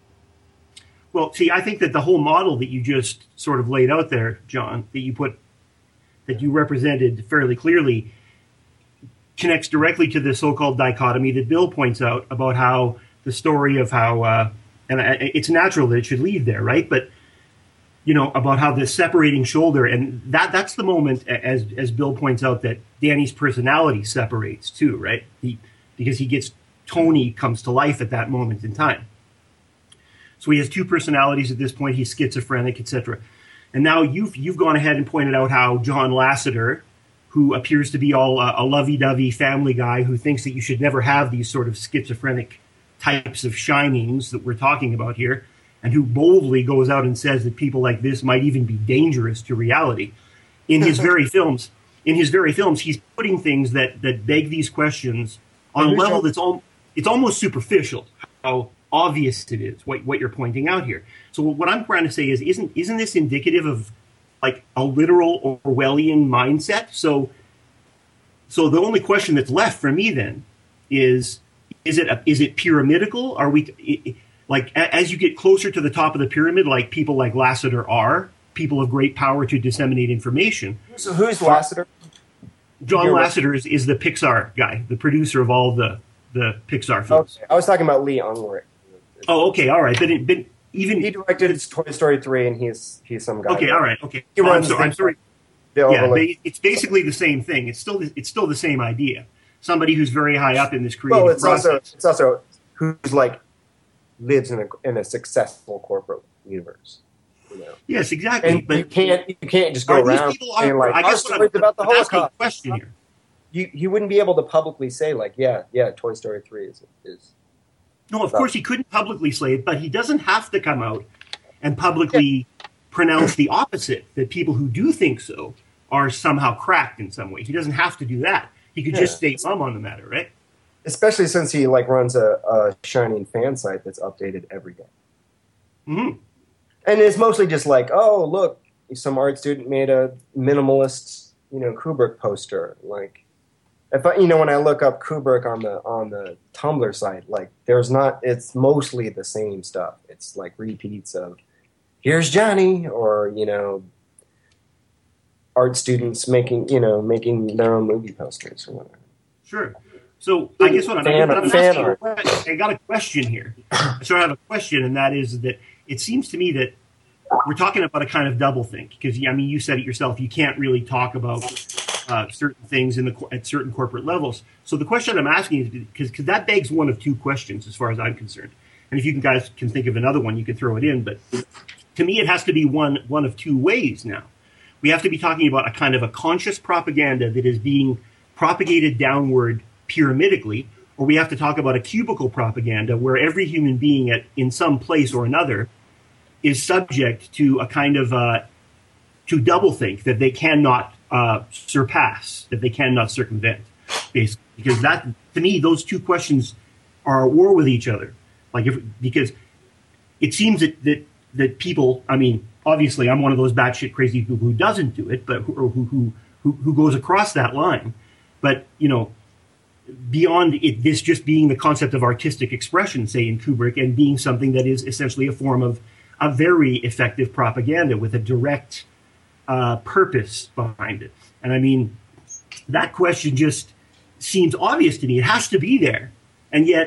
S5: well, see, I think that the whole model that you just sort of laid out there, John, that you represented fairly clearly, connects directly to the so-called dichotomy that Bill points out about how the story of how, and it's natural that it should lead there, right? But about how the separating shoulder, and that's the moment, as Bill points out, that Danny's personality separates too, right? Because Tony comes to life at that moment in time. So he has two personalities at this point. He's schizophrenic, etc. And now you've gone ahead and pointed out how John Lasseter, who appears to be all a lovey-dovey family guy who thinks that you should never have these sort of schizophrenic types of shinings that we're talking about here, and who boldly goes out and says that people like this might even be dangerous to reality. In his very films, he's putting things that beg these questions on a level that's it's almost superficial. How obvious it is what you're pointing out here. So what I'm trying to say is, isn't this indicative of like a literal Orwellian mindset? So the only question that's left for me then is it pyramidal? Are we like, as you get closer to the top of the pyramid, like people like Lasseter are people of great power to disseminate information?
S2: So who's Lasseter?
S5: John Lasseter is the Pixar guy, the producer of all the Pixar films.
S2: Okay. I was talking about Lee Unruh.
S5: Oh, okay, all right. But even
S2: He directed Toy Story 3, and he's some guy.
S5: okay, all right, okay.
S2: He runs
S5: I'm sorry.
S2: the
S5: Yeah,
S2: Overlook.
S5: it's basically the same thing. It's still the same idea. Somebody who's very high up in this creative
S2: Well, it's
S5: process.
S2: also who's like lives in a successful corporate universe.
S5: Yes, exactly.
S2: And
S5: but
S2: you can't just go
S5: are these
S2: around
S5: people?
S2: saying like,
S5: I
S2: our
S5: guess what
S2: story's about the
S5: I'm asking a
S2: Holocaust.
S5: question here.
S2: You wouldn't be able to publicly say like, yeah, Toy Story 3 is.
S5: No, of course he couldn't publicly say it, but he doesn't have to come out and publicly pronounce the opposite, that people who do think so are somehow cracked in some way. He doesn't have to do that. He could just stay mum on the matter, right?
S2: Especially since he like runs a Shining fan site that's updated every day.
S5: Mm-hmm.
S2: And it's mostly just like, oh, look, some art student made a minimalist, Kubrick poster. Like, if I, when I look up Kubrick on the Tumblr site, like, it's mostly the same stuff. It's like repeats of, here's Johnny, or, art students making their own movie posters or whatever.
S5: Sure. So I guess what I'm asking, I got a question here. So I have a question, and that is that it seems to me that we're talking about a kind of double think, because you said it yourself. You can't really talk about certain things at certain corporate levels. So the question I'm asking is because that begs one of two questions, as far as I'm concerned. And if you guys can think of another one, you can throw it in. But to me, it has to be one of two ways now. We have to be talking about a kind of a conscious propaganda that is being propagated downward pyramidically, or we have to talk about a cubicle propaganda where every human being in some place or another is subject to a kind of to doublethink that they cannot surpass, that they cannot circumvent, basically. Because that, to me, those two questions are at war with each other. Because it seems that people, obviously, I'm one of those batshit crazy people who doesn't do it, but who goes across that line. But beyond it, this just being the concept of artistic expression, say in Kubrick, and being something that is essentially a form of a very effective propaganda with a direct purpose behind it. And that question just seems obvious to me. It has to be there, and yet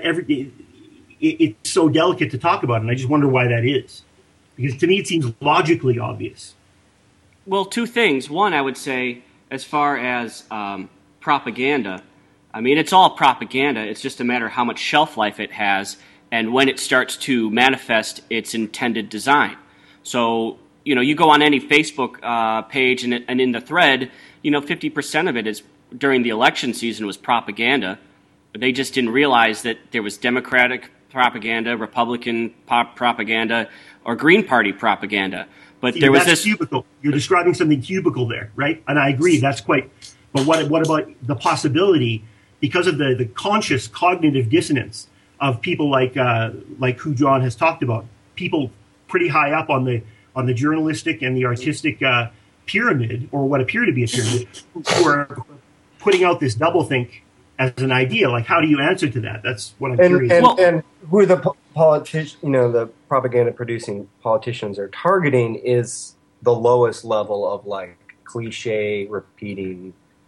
S5: it's so delicate to talk about, and I just wonder why that is. Because to me, it seems logically obvious.
S1: Well, two things. One, I would say, as far as propaganda, it's all propaganda. It's just a matter of how much shelf life it has and when it starts to manifest its intended design. So, you go on any Facebook page and in the thread, 50% of it is during the election season was propaganda. They just didn't realize that there was Democratic propaganda, Republican propaganda, or Green Party propaganda. But there was this
S5: cubicle. You're describing something cubicle there, right? And I agree, that's quite. But what about the possibility, because of the conscious cognitive dissonance of people like who John has talked about, people pretty high up on the journalistic and the artistic pyramid, or what appear to be a pyramid, who are putting out this doublethink as an idea. Like, how do you answer to that? That's what I'm curious about.
S2: And who the politicians, the propaganda-producing politicians are targeting is the lowest level of, like, cliche repeating,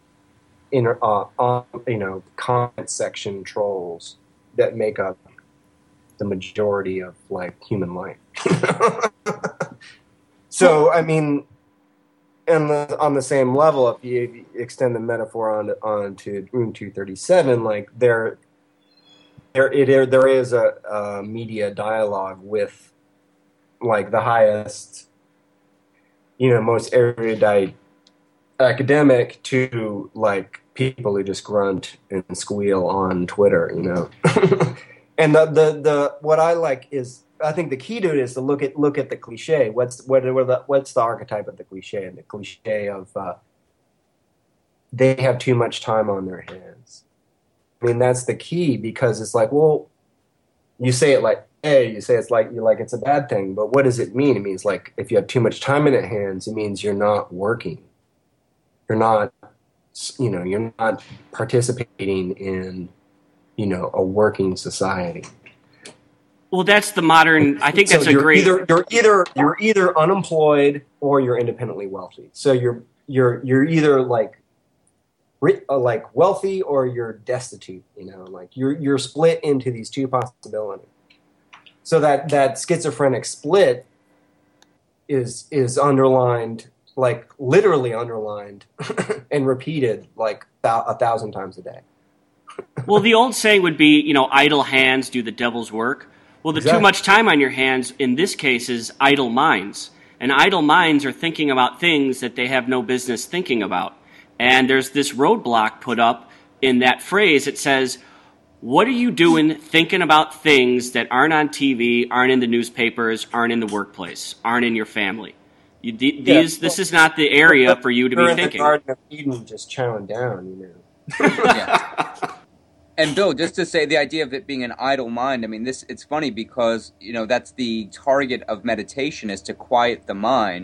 S2: comment section trolls that make up the majority of, like, human life. So, and on the same level, if you extend the metaphor onto Room 237, like there is a media dialogue with, like, the highest, most erudite academic to, like, people who just grunt and squeal on Twitter, And the what I like is, I think the key to it is to look at the cliche. What's the archetype of the cliche? And the cliche of they have too much time on their hands. That's the key, because it's like, well, you say it like, hey, you say it's like it's a bad thing, but what does it mean? It means, like, if you have too much time in your hands, it means you're not working. You're not, you're not participating in, a working society.
S1: Well, that's the modern. I think that's
S2: so
S1: a great.
S2: You're either unemployed or you're independently wealthy. So you're either like wealthy or you're destitute. Like you're split into these two possibilities. So that schizophrenic split is underlined, like literally underlined, and repeated like 1,000 times a day.
S1: Well, the old saying would be, idle hands do the devil's work. Well, Too much time on your hands, in this case, is idle minds. And idle minds are thinking about things that they have no business thinking about. And there's this roadblock put up in that phrase. It says, what are you doing thinking about things that aren't on TV, aren't in the newspapers, aren't in the workplace, aren't in your family? This is not the area for you to be thinking.
S2: You're in the Garden of Eden just chowing down,
S4: Yeah. And Bill, just to say the idea of it being an idle mind, it's funny because, that's the target of meditation, is to quiet the mind.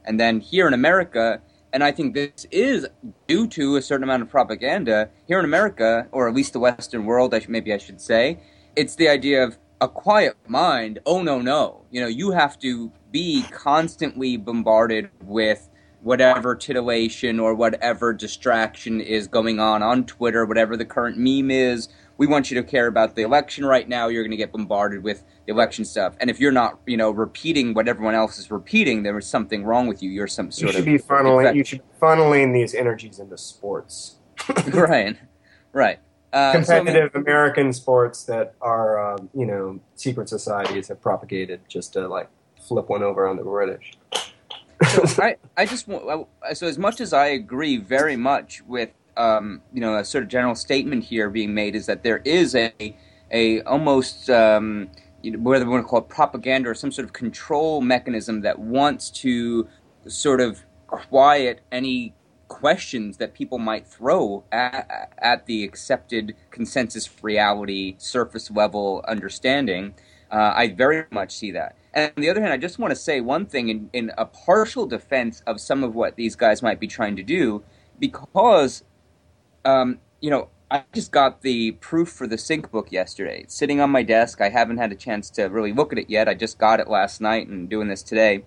S4: And then here in America, and I think this is due to a certain amount of propaganda, here in America, or at least the Western world, maybe I should say, it's the idea of a quiet mind. Oh, no. You have to be constantly bombarded with whatever titillation or whatever distraction is going on Twitter, whatever the current meme is. We want you to care about the election right now. You're going to get bombarded with the election stuff. And if you're not, repeating what everyone else is repeating, there is something wrong with you. You're some sort of...
S2: You should be funneling these energies into sports.
S4: Right.
S2: Competitive American sports that our, secret societies have propagated just to, flip one over on the British.
S4: So I just want, so as much as I agree very much with a sort of general statement here being made is that there is a almost whether we want to call it propaganda or some sort of control mechanism that wants to sort of quiet any questions that people might throw at the accepted consensus reality surface level understanding. I very much see that. And on the other hand, I just want to say one thing in a partial defense of some of what these guys might be trying to do, because, I just got the proof for the Sync book yesterday. It's sitting on my desk. I haven't had a chance to really look at it yet. I just got it last night and doing this today.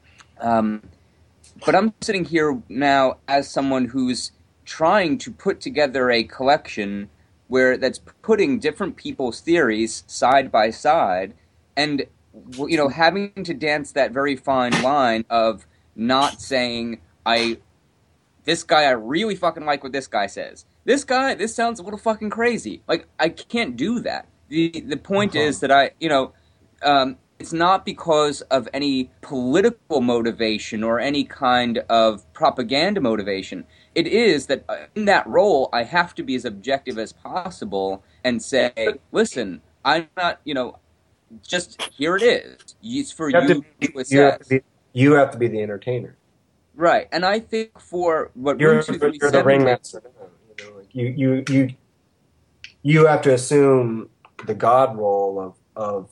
S4: But I'm sitting here now as someone who's trying to put together a collection that's putting different people's theories side by side and having to dance that very fine line of not saying, this guy, I really fucking like what this guy says. This guy, this sounds a little fucking crazy. I can't do that. The point is that it's not because of any political motivation or any kind of propaganda motivation. It is that in that role, I have to be as objective as possible and say, listen, I'm not, just here it is. It's for you to assess.
S2: You have to be the entertainer.
S4: Right. And I think for what
S2: you're the ringmaster. You have to assume the God role of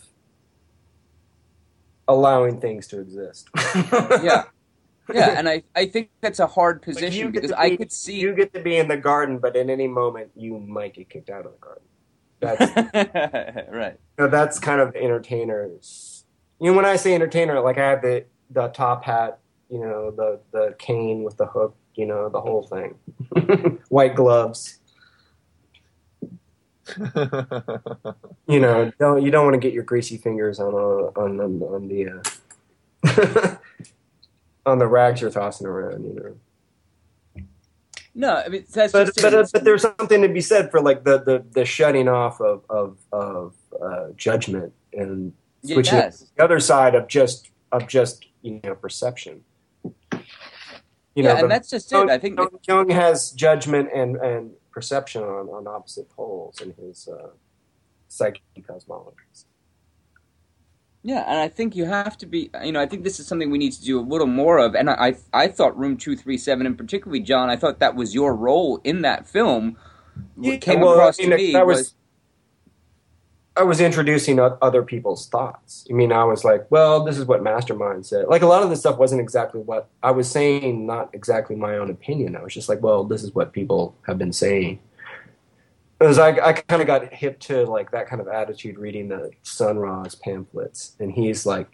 S2: allowing things to exist.
S4: Yeah, and I think that's a hard position because I could see
S2: you get to be in the garden, but at any moment you might get kicked out of the garden. That's
S4: right.
S2: That's kind of entertainers. When I say entertainer, I have the top hat, the cane with the hook, the whole thing, white gloves. You don't want to get your greasy fingers on the on the rags you're tossing around.
S4: No, I mean that's
S2: but there's something to be said for the shutting off of judgment and switching to the other side of just perception.
S4: And that's just it. I think
S2: Jung has judgment and perception on opposite poles in his psychic cosmologies.
S4: Yeah, and I think you have to be, I think this is something we need to do a little more of, and I thought Room 237, and particularly, John, I thought that was your role in that film.
S2: I was introducing other people's thoughts. I was like, well, this is what Mastermind said. A lot of this stuff wasn't exactly what I was saying, not exactly my own opinion. I was just like, well, this is what people have been saying. Because I kind of got hip to that kind of attitude reading the Sun Ra's pamphlets, and he's like,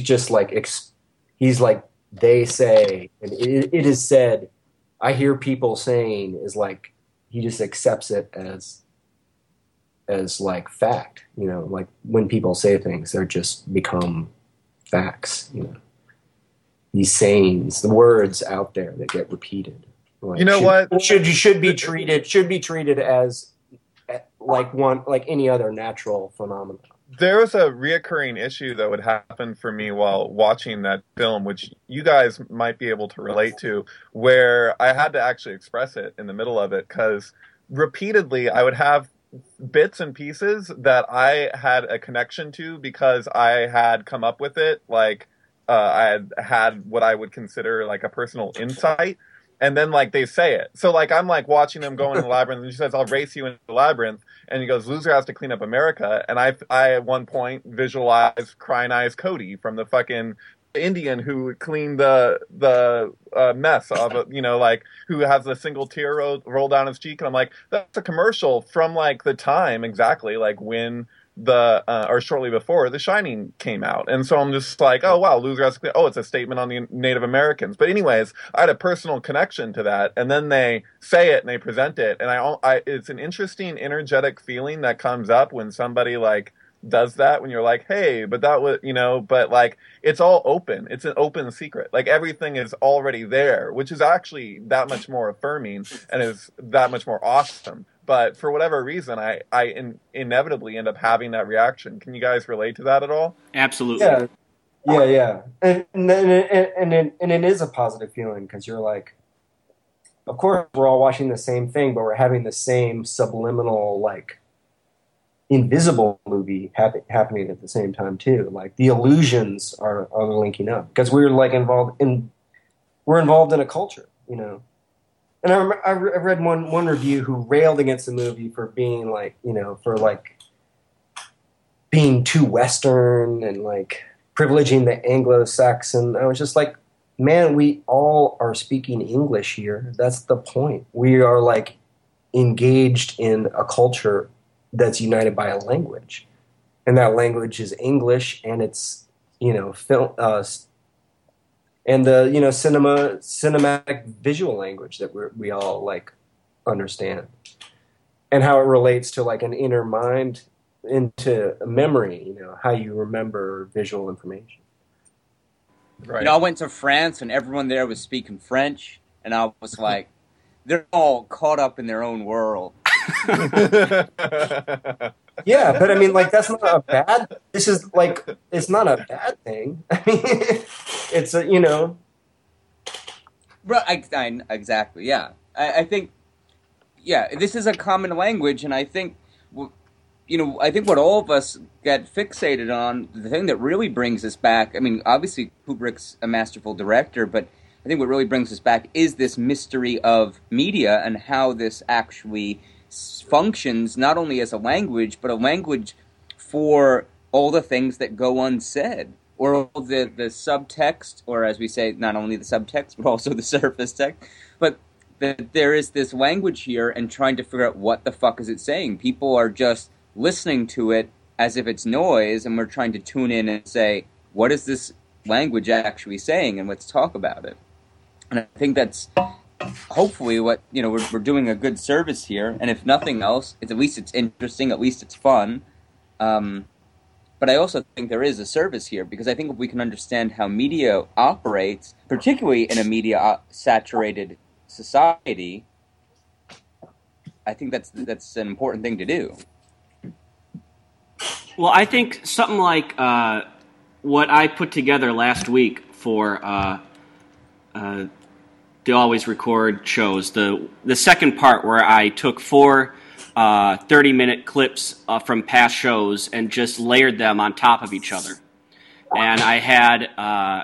S2: they say, and it is said. I hear people saying is he just accepts it as fact. When people say things, they're just become facts. These sayings, the words out there that get repeated.
S3: What
S2: should be treated as like any other natural phenomenon.
S3: There was a reoccurring issue that would happen for me while watching that film, which you guys might be able to relate to, where I had to actually express it in the middle of it, because repeatedly I would have bits and pieces that I had a connection to because I had come up with it, I had what I would consider a personal insight. And then, they say it. So, I'm, watching them go into the labyrinth, and she says, I'll race you into the labyrinth. And he goes, loser has to clean up America. And I at one point, visualized Crying Eyes Cody from the fucking Indian who cleaned the mess of it, like who has a single tear roll down his cheek, and I'm like, that's a commercial from like the time exactly like when or shortly before The Shining came out. And so I'm just like, oh wow, loser has to clean. Oh, it's a statement on the Native Americans. But anyways, I had a personal connection to that, and then they say it and they present it, and it's an interesting energetic feeling that comes up when somebody like does that, when you're like, hey, but that was, but like it's all open. It's an open secret. Like everything is already there, which is actually that much more affirming and is that much more awesome. But for whatever reason, I inevitably end up having that reaction. Can you guys relate to that at all?
S1: Absolutely.
S2: Yeah. And it is a positive feeling because you're like, of course, we're all watching the same thing, but we're having the same subliminal, like, invisible movie happening at the same time too. Like the illusions are linking up because we're like involved in a culture, And I read one review who railed against the movie for being like, for like being too Western and like privileging the Anglo-Saxon. I was just like, man, we all are speaking English here. That's the point. We are like engaged in a culture that's united by a language, and that language is English, and it's film and the cinematic visual language that we all like understand, and how it relates to like an inner mind into memory. How you remember visual information.
S3: Right.
S4: I went to France and everyone there was speaking French, and I was like, they're all caught up in their own world.
S2: Yeah, but I mean, like, that's not a bad. This is like, it's not a bad thing. I mean, it's a.
S4: Right, exactly. Yeah, I think. Yeah, this is a common language, and I think, I think what all of us get fixated on, the thing that really brings us back. I mean, obviously Kubrick's a masterful director, but I think what really brings us back is this mystery of media and how this actually functions not only as a language, but a language for all the things that go unsaid, or all the subtext, or as we say, not only the subtext, but also the surface text. But that there is this language here and trying to figure out what the fuck is it saying. People are just listening to it as if it's noise, and we're trying to tune in and say, what is this language actually saying, and let's talk about it. And I think that's hopefully what we're doing a good service here, and if nothing else, at least it's interesting, at least it's fun. But I also think there is a service here, because I think if we can understand how media operates, particularly in a media saturated society, I think that's an important thing to do.
S1: Well, I think something like what I put together last week for the Always Record shows, the second part where I took 4 30-minute clips from past shows and just layered them on top of each other. And I had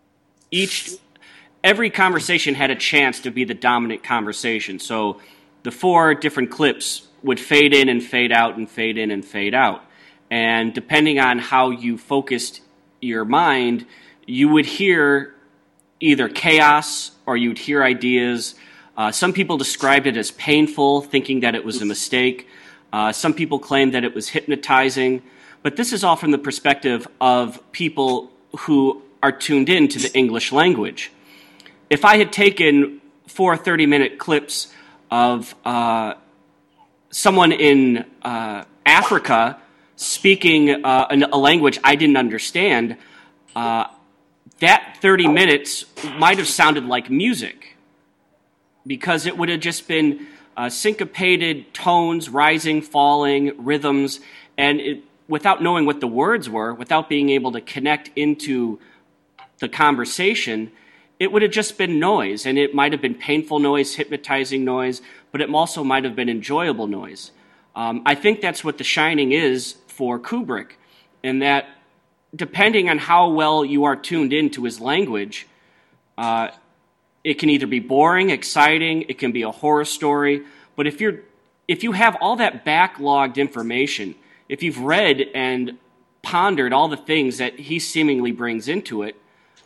S1: every conversation had a chance to be the dominant conversation. So the 4 different clips would fade in and fade out and fade in and fade out. And depending on how you focused your mind, you would hear either chaos or you'd hear ideas. Some people described it as painful, thinking that it was a mistake. Some people claimed that it was hypnotizing. But this is all from the perspective of people who are tuned in to the English language. If I had taken 4 30-minute clips of someone in Africa speaking a language I didn't understand, that 30 minutes might have sounded like music, because it would have just been syncopated tones, rising, falling, rhythms, and without knowing what the words were, without being able to connect into the conversation, it would have just been noise, and it might have been painful noise, hypnotizing noise, but it also might have been enjoyable noise. I think that's what The Shining is for Kubrick, in that depending on how well you are tuned into his language, it can either be boring, exciting, it can be a horror story, but if you have all that backlogged information, if you've read and pondered all the things that he seemingly brings into it,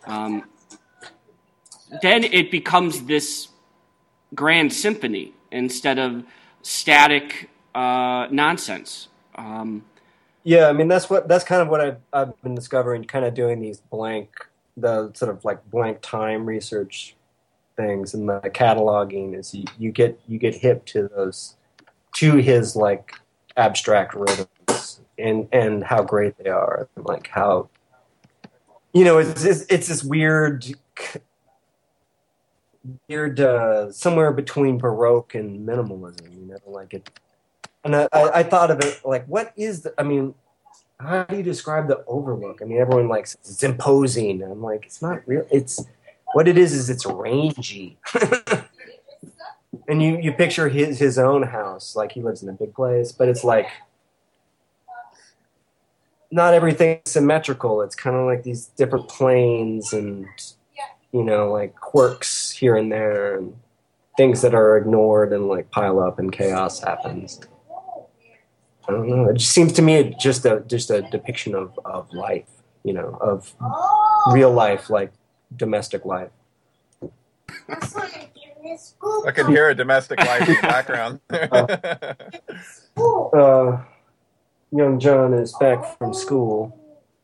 S1: then it becomes this grand symphony instead of static nonsense.
S2: Yeah, I mean that's kind of what I've been discovering, kind of doing these the sort of like blank time research things and the cataloging is you get hip to his like abstract rhythms and how great they are, and like how it's this weird somewhere between Baroque and minimalism, like it. And I thought of it like, what is how do you describe the Overlook? I mean, everyone likes it's imposing. I'm like, it's not real. It's what it is it's rangy. And you picture his own house, like he lives in a big place, but it's like not everything symmetrical. It's kind of like these different planes and like quirks here and there and things that are ignored and like pile up and chaos happens. I don't know. It just seems to me just a depiction of life, of real life, like domestic life.
S3: I can hear a domestic life in the background.
S2: Young John is back from school.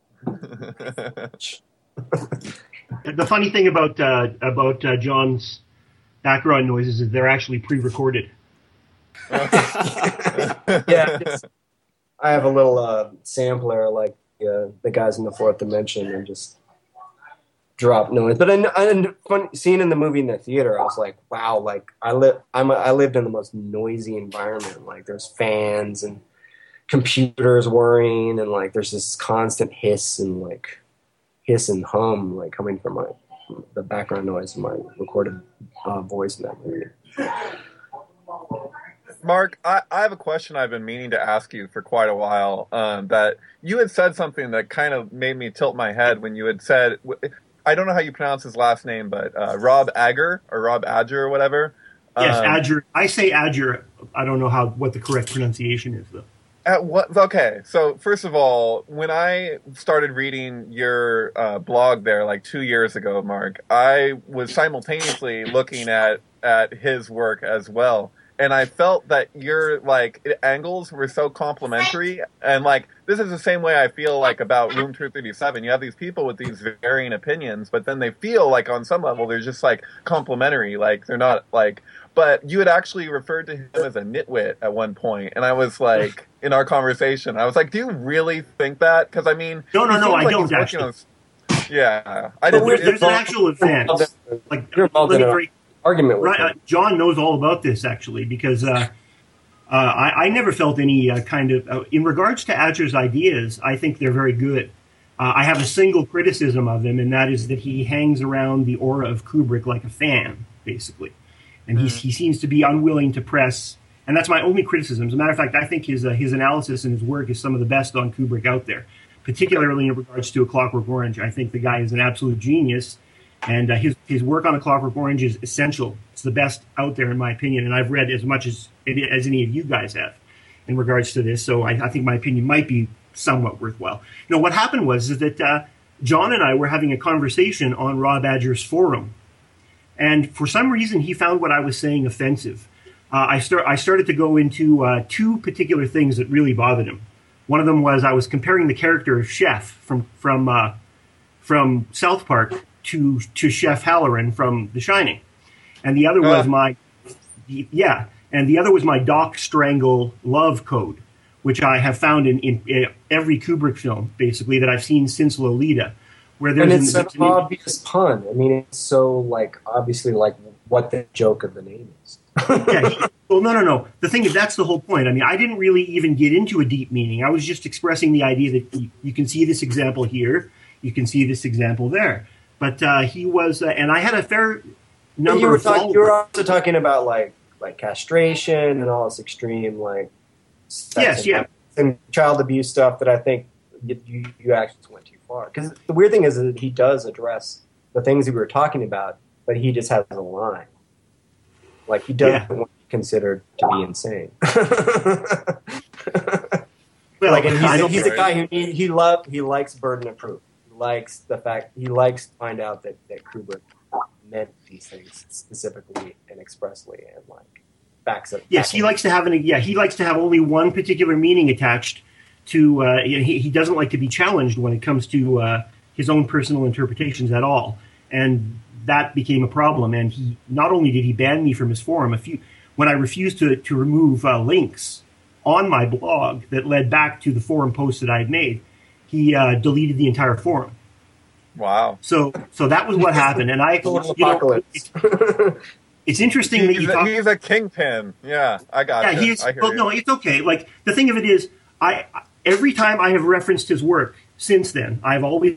S5: The funny thing about John's background noises is they're actually pre-recorded.
S2: Yeah, I have a little sampler like the guys in the Fourth Dimension and just drop noise. But seeing in the movie in the theater, I was like, wow, like I lived in the most noisy environment. Like there's fans and computers whirring and like there's this constant hiss and hum like coming from the background noise of my recorded voice in that movie.
S3: Mark, I have a question I've been meaning to ask you for quite a while. That you had said something that kind of made me tilt my head when you had said, I don't know how you pronounce his last name, but Rob Agger or whatever.
S5: Yes, Adger. I say Adger. I don't know what the correct pronunciation is though.
S3: Okay, so first of all, when I started reading your blog there like 2 years ago, Mark, I was simultaneously looking at his work as well. And I felt that your like angles were so complimentary, and like this is the same way I feel like about Room 237. You have these people with these varying opinions, but then they feel like on some level they're just like complimentary, like they're not like. But you had actually referred to him as a nitwit at one point, and I was like, in our conversation, I was like, "Do you really think that?" Because I mean,
S5: no, I don't actually.
S3: Yeah,
S5: I didn't. There's an actual advance. Like,
S2: argument with
S5: John knows all about this actually because I never felt any kind of in regards to Adger's ideas. I think they're very good. I have a single criticism of him, and that is that he hangs around the aura of Kubrick like a fan, basically, and he seems to be unwilling to press. And that's my only criticism. As a matter of fact, I think his analysis and his work is some of the best on Kubrick out there, particularly in regards to A Clockwork Orange. I think the guy is an absolute genius. And his work on A Clockwork Orange is essential. It's the best out there, in my opinion, and I've read as much as any of you guys have in regards to this. So I think my opinion might be somewhat worthwhile. What happened was that John and I were having a conversation on Rob Adger's forum, and for some reason he found what I was saying offensive. I started to go into two particular things that really bothered him. One of them was I was comparing the character of Chef from South Park to Chef Halloran from The Shining, and the other was my Doc Strangle love code, which I have found in every Kubrick film basically that I've seen since Lolita, where there's
S2: and it's an obvious pun. I mean, it's so like obviously like what the joke of the name is.
S5: No. The thing is, that's the whole point. I mean, I didn't really even get into a deep meaning. I was just expressing the idea that you can see this example here, you can see this example there. But he was, and I had a fair number of followers.
S2: You were also talking about like castration and all this extreme like and child abuse stuff that I think you actually went too far. Because the weird thing is that he does address the things that we were talking about, but he just has a line. Like he doesn't want to be considered to be insane.
S5: Well,
S2: like, and he's a guy who he likes burden of proof. likes the fact he likes to find out that Kubrick meant these things specifically and expressly, and like backs it.
S5: Yes, he likes to have he likes to have only one particular meaning attached to. He doesn't like to be challenged when it comes to his own personal interpretations at all, and that became a problem. And he not only did he ban me from his forum when I refused to remove links on my blog that led back to the forum posts that I had made, he deleted the entire forum.
S3: Wow.
S5: So that was what happened, and it's interesting that
S3: he's a kingpin. Yeah, I got it.
S5: Yeah, he is. Well, no, it's okay. Like the thing of it is, every time I have referenced his work since then, I've always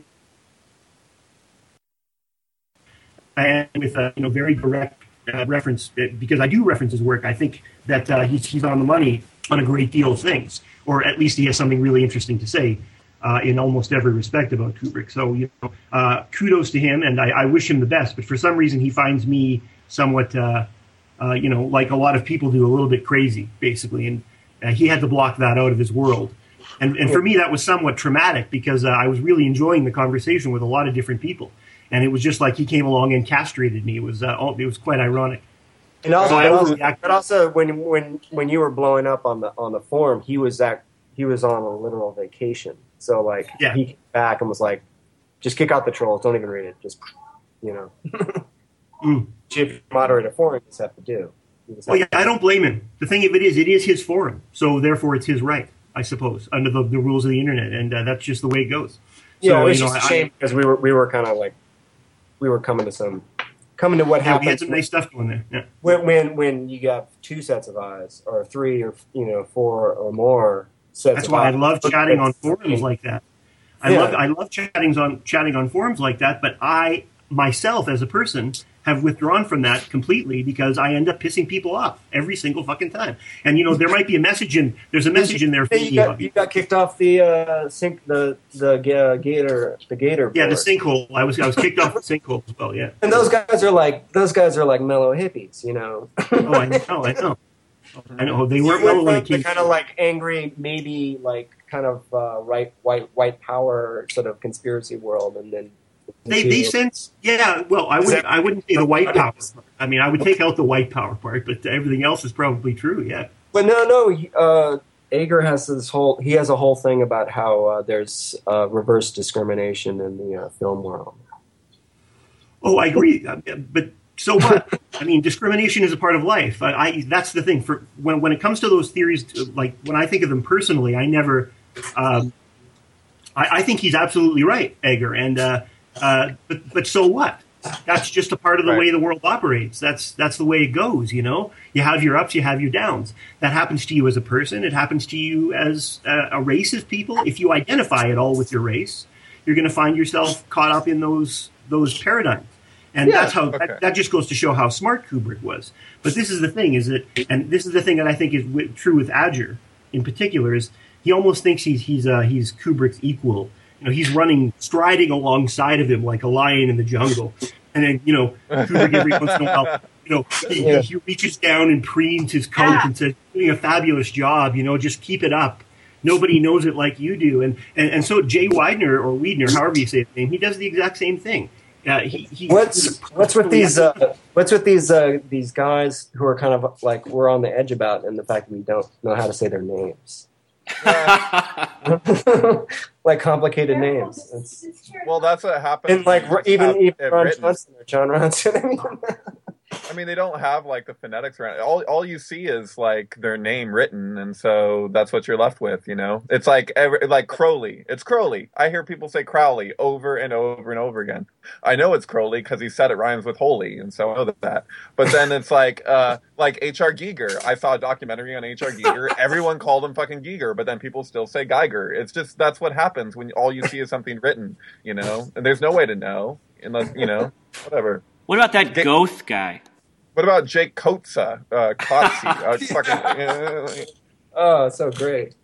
S5: and with very direct reference, because I do reference his work. I think that he's on the money on a great deal of things, or at least he has something really interesting to say in almost every respect about Kubrick. So kudos to him, and I wish him the best. But for some reason, he finds me somewhat, like a lot of people do, a little bit crazy, basically, and he had to block that out of his world. And for me, that was somewhat traumatic because I was really enjoying the conversation with a lot of different people. And it was just like he came along and castrated me. It was quite ironic.
S2: And also, when you were blowing up on the forum, he was on a literal vacation. So like he came back and was like, just kick out the trolls. Don't even read it. Just If you moderate a forum, you just have to do.
S5: I don't blame him. The thing of it is his forum, so therefore it's his right, I suppose, under the rules of the internet, and that's just the way it goes. So,
S2: it's just a shame because we were kind of like we were coming to what happened.
S5: We had some nice stuff going there. Yeah.
S2: When you got two sets of eyes, or three, or four or more sets.
S5: That's why I love chatting on forums like that. I love chatting on forums like that. But I myself, as a person, have withdrawn from that completely because I end up pissing people off every single fucking time. And there might be a message in there for
S2: you got kicked off the gator board.
S5: Yeah, the sinkhole. I was kicked off the sinkhole as well. Yeah.
S2: And those guys are like mellow hippies,
S5: Oh, I know. They weren't mellow when it came.
S2: Kind of like angry, maybe like kind of white power sort of conspiracy world, and then.
S5: They sense, well, I wouldn't say the white power part. I mean, I would take out the white power part, but everything else is probably true, yeah.
S2: But no, Ager has a whole thing about how there's reverse discrimination in the film world.
S5: Oh, I agree, but so what? I mean, discrimination is a part of life. That's the thing. For when it comes to those theories, like when I think of them personally, I never. I think he's absolutely right, Ager, and. But so what? That's just a part of the way the world operates. That's the way it goes, You have your ups, you have your downs. That happens to you as a person. It happens to you as a race of people. If you identify at all with your race, you're going to find yourself caught up in those paradigms. And that's how that just goes to show how smart Kubrick was. But this is the thing, and this is the thing that I think is true with Ager in particular, is he almost thinks he's Kubrick's equal. He's striding alongside of him like a lion in the jungle. And then, Kubrick every once in a while, he reaches down and preens his coat and says, doing a fabulous job, just keep it up. Nobody knows it like you do. And so Jay Weidner, or Weidner, however you say his name, he does the exact same thing.
S2: What's with these guys who are kind of like we're on the edge about, and the fact that we don't know how to say their names? Like complicated names.
S3: Well, that's what happens.
S2: And like even Ron Johnson or John Ronson.
S3: I mean, they don't have like the phonetics around. All you see is like their name written, and so that's what you're left with. It's like Crowley. It's Crowley. I hear people say Crowley over and over and over again. I know it's Crowley because he said it rhymes with holy, and so I know that. But then it's like H.R. Giger. I saw a documentary on H.R. Giger. Everyone called him fucking Giger, but then people still say Geiger. It's just that's what happens when all you see is something written. And there's no way to know unless whatever.
S1: What about that Goth guy?
S3: What about Jake Kotze?
S2: Oh, so great.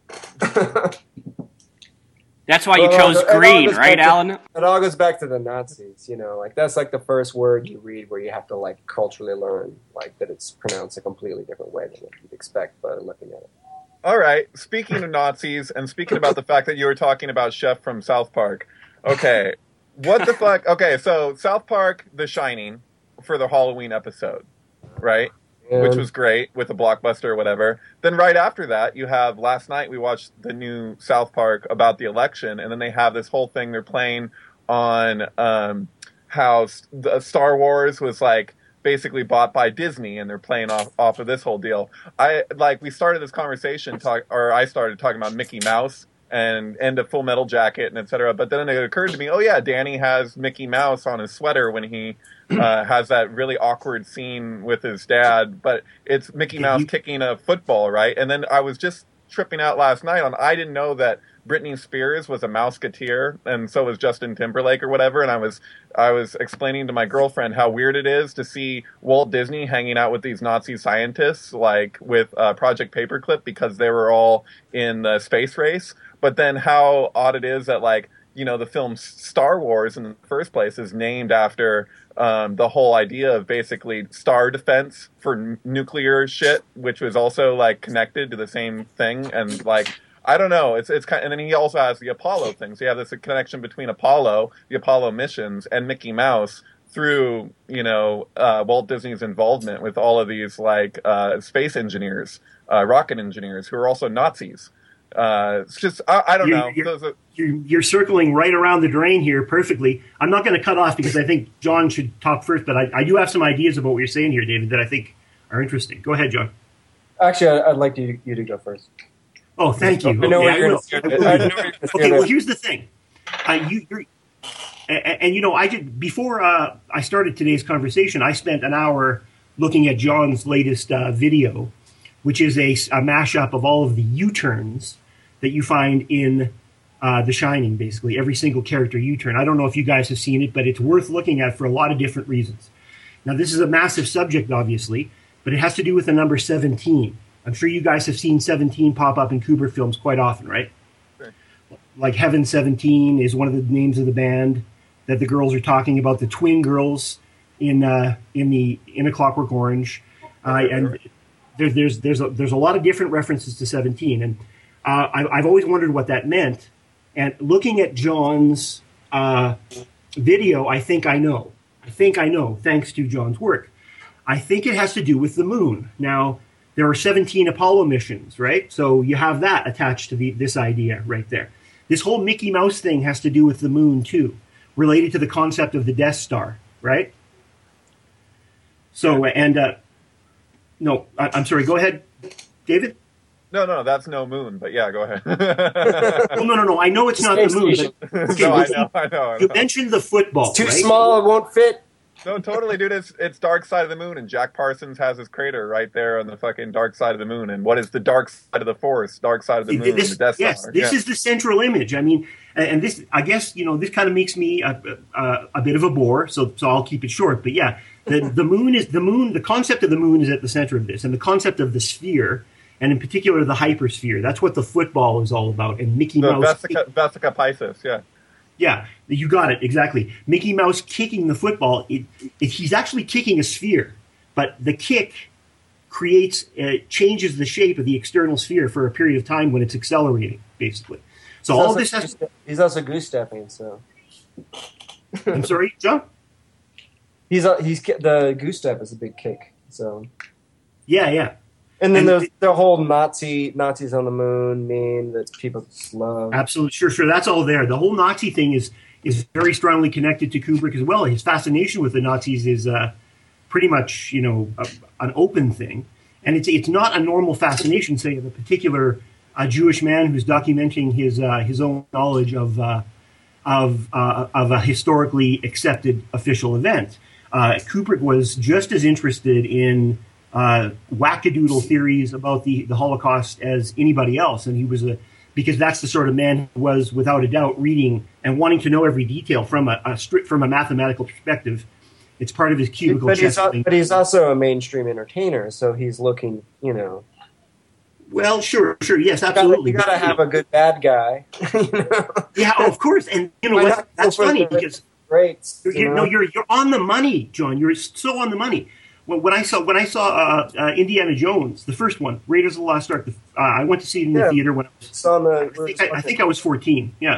S1: That's why you chose green, right, Alan?
S2: It all goes back to the Nazis, that's like the first word you read where you have to like culturally learn like that it's pronounced a completely different way than what you'd expect by looking at it.
S3: All right. Speaking of Nazis and speaking about the fact that you were talking about Chef from South Park. Okay. What the fuck? Okay, so South Park, The Shining, for the Halloween episode, right? Which was great with a blockbuster or whatever. Then right after that, you have last night we watched the new South Park about the election, and then they have this whole thing they're playing on how the Star Wars was like basically bought by Disney, and they're playing off of this whole deal. We started this conversation I started talking about Mickey Mouse and a Full Metal Jacket and etc. But then it occurred to me, oh yeah, Danny has Mickey Mouse on his sweater when he has that really awkward scene with his dad. But it's Mickey Mouse kicking a football, right? And then I was just tripping out last night I didn't know that Britney Spears was a Mouseketeer, and so was Justin Timberlake or whatever. And I was explaining to my girlfriend how weird it is to see Walt Disney hanging out with these Nazi scientists, like with Project Paperclip, because they were all in the space race. But then how odd it is that, like, you know, the film Star Wars in the first place is named after the whole idea of basically star defense for nuclear shit, which was also like connected to the same thing. And like, I don't know, it's kind of, and then he also has the Apollo thing. So you have this connection between Apollo, the Apollo missions, and Mickey Mouse through, you know, Walt Disney's involvement with all of these like space engineers, rocket engineers who are also Nazis. It's just, I don't know.
S5: You're circling right around the drain here perfectly. I'm not going to cut off because I think John should talk first, but I do have some ideas about what you're saying here, David, that I think are interesting. Go ahead, John.
S2: Actually, I'd like you to go first.
S5: Oh, thank you.
S2: I know where you're going to
S5: Okay, well, here's the thing. Before I started today's conversation, I spent an hour looking at John's latest video, which is a mashup of all of the U-turns that you find in The Shining, basically. Every single character U-turn. I don't know if you guys have seen it, but it's worth looking at for a lot of different reasons. Now, this is a massive subject, obviously, but it has to do with the number 17. I'm sure you guys have seen 17 pop up in Kubrick films quite often, right?
S3: Sure.
S5: Like Heaven 17 is one of the names of the band that the girls are talking about. The twin girls in A Clockwork Orange, and there's a lot of different references to 17, and I've always wondered what that meant. And looking at John's video, I think I know. Thanks to John's work. I think it has to do with the moon. Now, there are 17 Apollo missions, right? So you have that attached to this idea right there. This whole Mickey Mouse thing has to do with the moon, too, related to the concept of the Death Star, right? So, no, I'm sorry, go ahead, David?
S3: No, that's no moon, but yeah, go ahead.
S5: Well, no, I know it's not the moon. But, okay,
S3: no, I know.
S5: You mentioned the football,
S2: It's too
S5: right?
S2: small, it won't fit.
S3: No, totally, dude. It's Dark Side of the Moon, and Jack Parsons has his crater right there on the fucking Dark Side of the Moon. And what is the dark side of the Force? Dark Side of the Moon, the Death Star.
S5: This is the central image. I mean, and this, I guess, this kind of makes me a bit of a bore, so I'll keep it short. But yeah, the moon. The concept of the moon is at the center of this, and the concept of the sphere, and in particular the hypersphere. That's what the football is all about. And Mickey Mouse.
S3: Vesica Piscis, yeah.
S5: Yeah, you got it, exactly. Mickey Mouse kicking the football, he's actually kicking a sphere, but the kick changes the shape of the external sphere for a period of time when it's accelerating, basically. So all this has...
S2: He's also goose-stepping, so...
S5: I'm sorry, John?
S2: The goose-step is a big kick, so...
S5: Yeah.
S2: And then there's the whole Nazis on the moon meme that people just love. Absolutely,
S5: sure. That's all there. The whole Nazi thing is very strongly connected to Kubrick as well. His fascination with the Nazis is pretty much, an open thing, and it's not a normal fascination, say, of a particular Jewish man who's documenting his own knowledge of a historically accepted official event. Kubrick was just as interested in wackadoodle theories about the Holocaust as anybody else, and he was because that's the sort of man who was, without a doubt, reading and wanting to know every detail from a mathematical perspective. It's part of his cubicle.
S2: But he's also a mainstream entertainer, so he's looking,
S5: Well, sure, yes, absolutely.
S2: You gotta have a good bad guy.
S5: Yeah, of course, and that's funny because you're on the money, John. You're so on the money. When I saw Indiana Jones, the first one, Raiders of the Lost Ark, I went to see it in the theater when I was. I think I was 14. Yeah,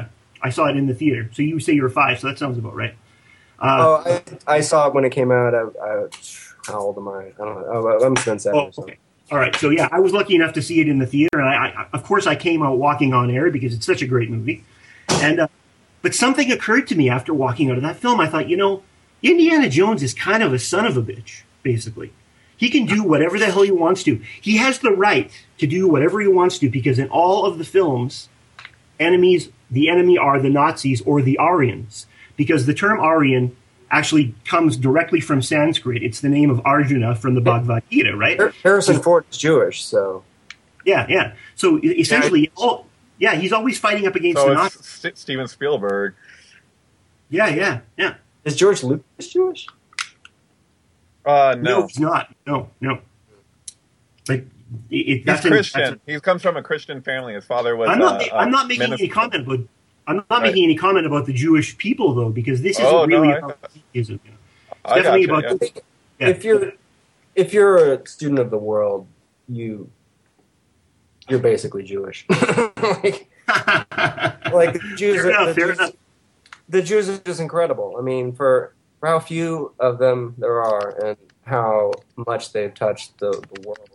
S5: I saw it in the theater. So you say you were 5, so that sounds about right.
S2: I saw it when it came out. How old am I? I don't know. Oh, I'm 7 or something.
S5: Okay. All right. So yeah, I was lucky enough to see it in the theater, and I of course I came out walking on air because it's such a great movie. And but something occurred to me after walking out of that film. I thought, Indiana Jones is kind of a son of a bitch, basically. He can do whatever the hell he wants to. He has the right to do whatever he wants to because in all of the films, the enemy are the Nazis or the Aryans, because the term Aryan actually comes directly from Sanskrit. It's the name of Arjuna from the Bhagavad Gita, right?
S2: Harrison Ford is Jewish, so
S5: yeah. So essentially, he's always fighting up against the Nazis.
S3: It's Steven Spielberg.
S5: Yeah.
S2: Is George Lucas Jewish?
S3: No,
S5: he's not. No. But
S3: he's Christian. He comes from a Christian family. His father was.
S5: I'm not making any comment about. I'm not making any comment about the Jewish people though, because this isn't really about Judaism. It's definitely about.
S2: Yeah. If you're a student of the world, you're basically Jewish. like the Jews.
S5: Fair enough.
S2: The Jews are just incredible. I mean, for how few of them there are, and how much they've touched the world,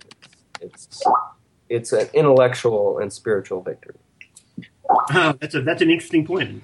S2: it's an intellectual and spiritual victory.
S5: That's an interesting point.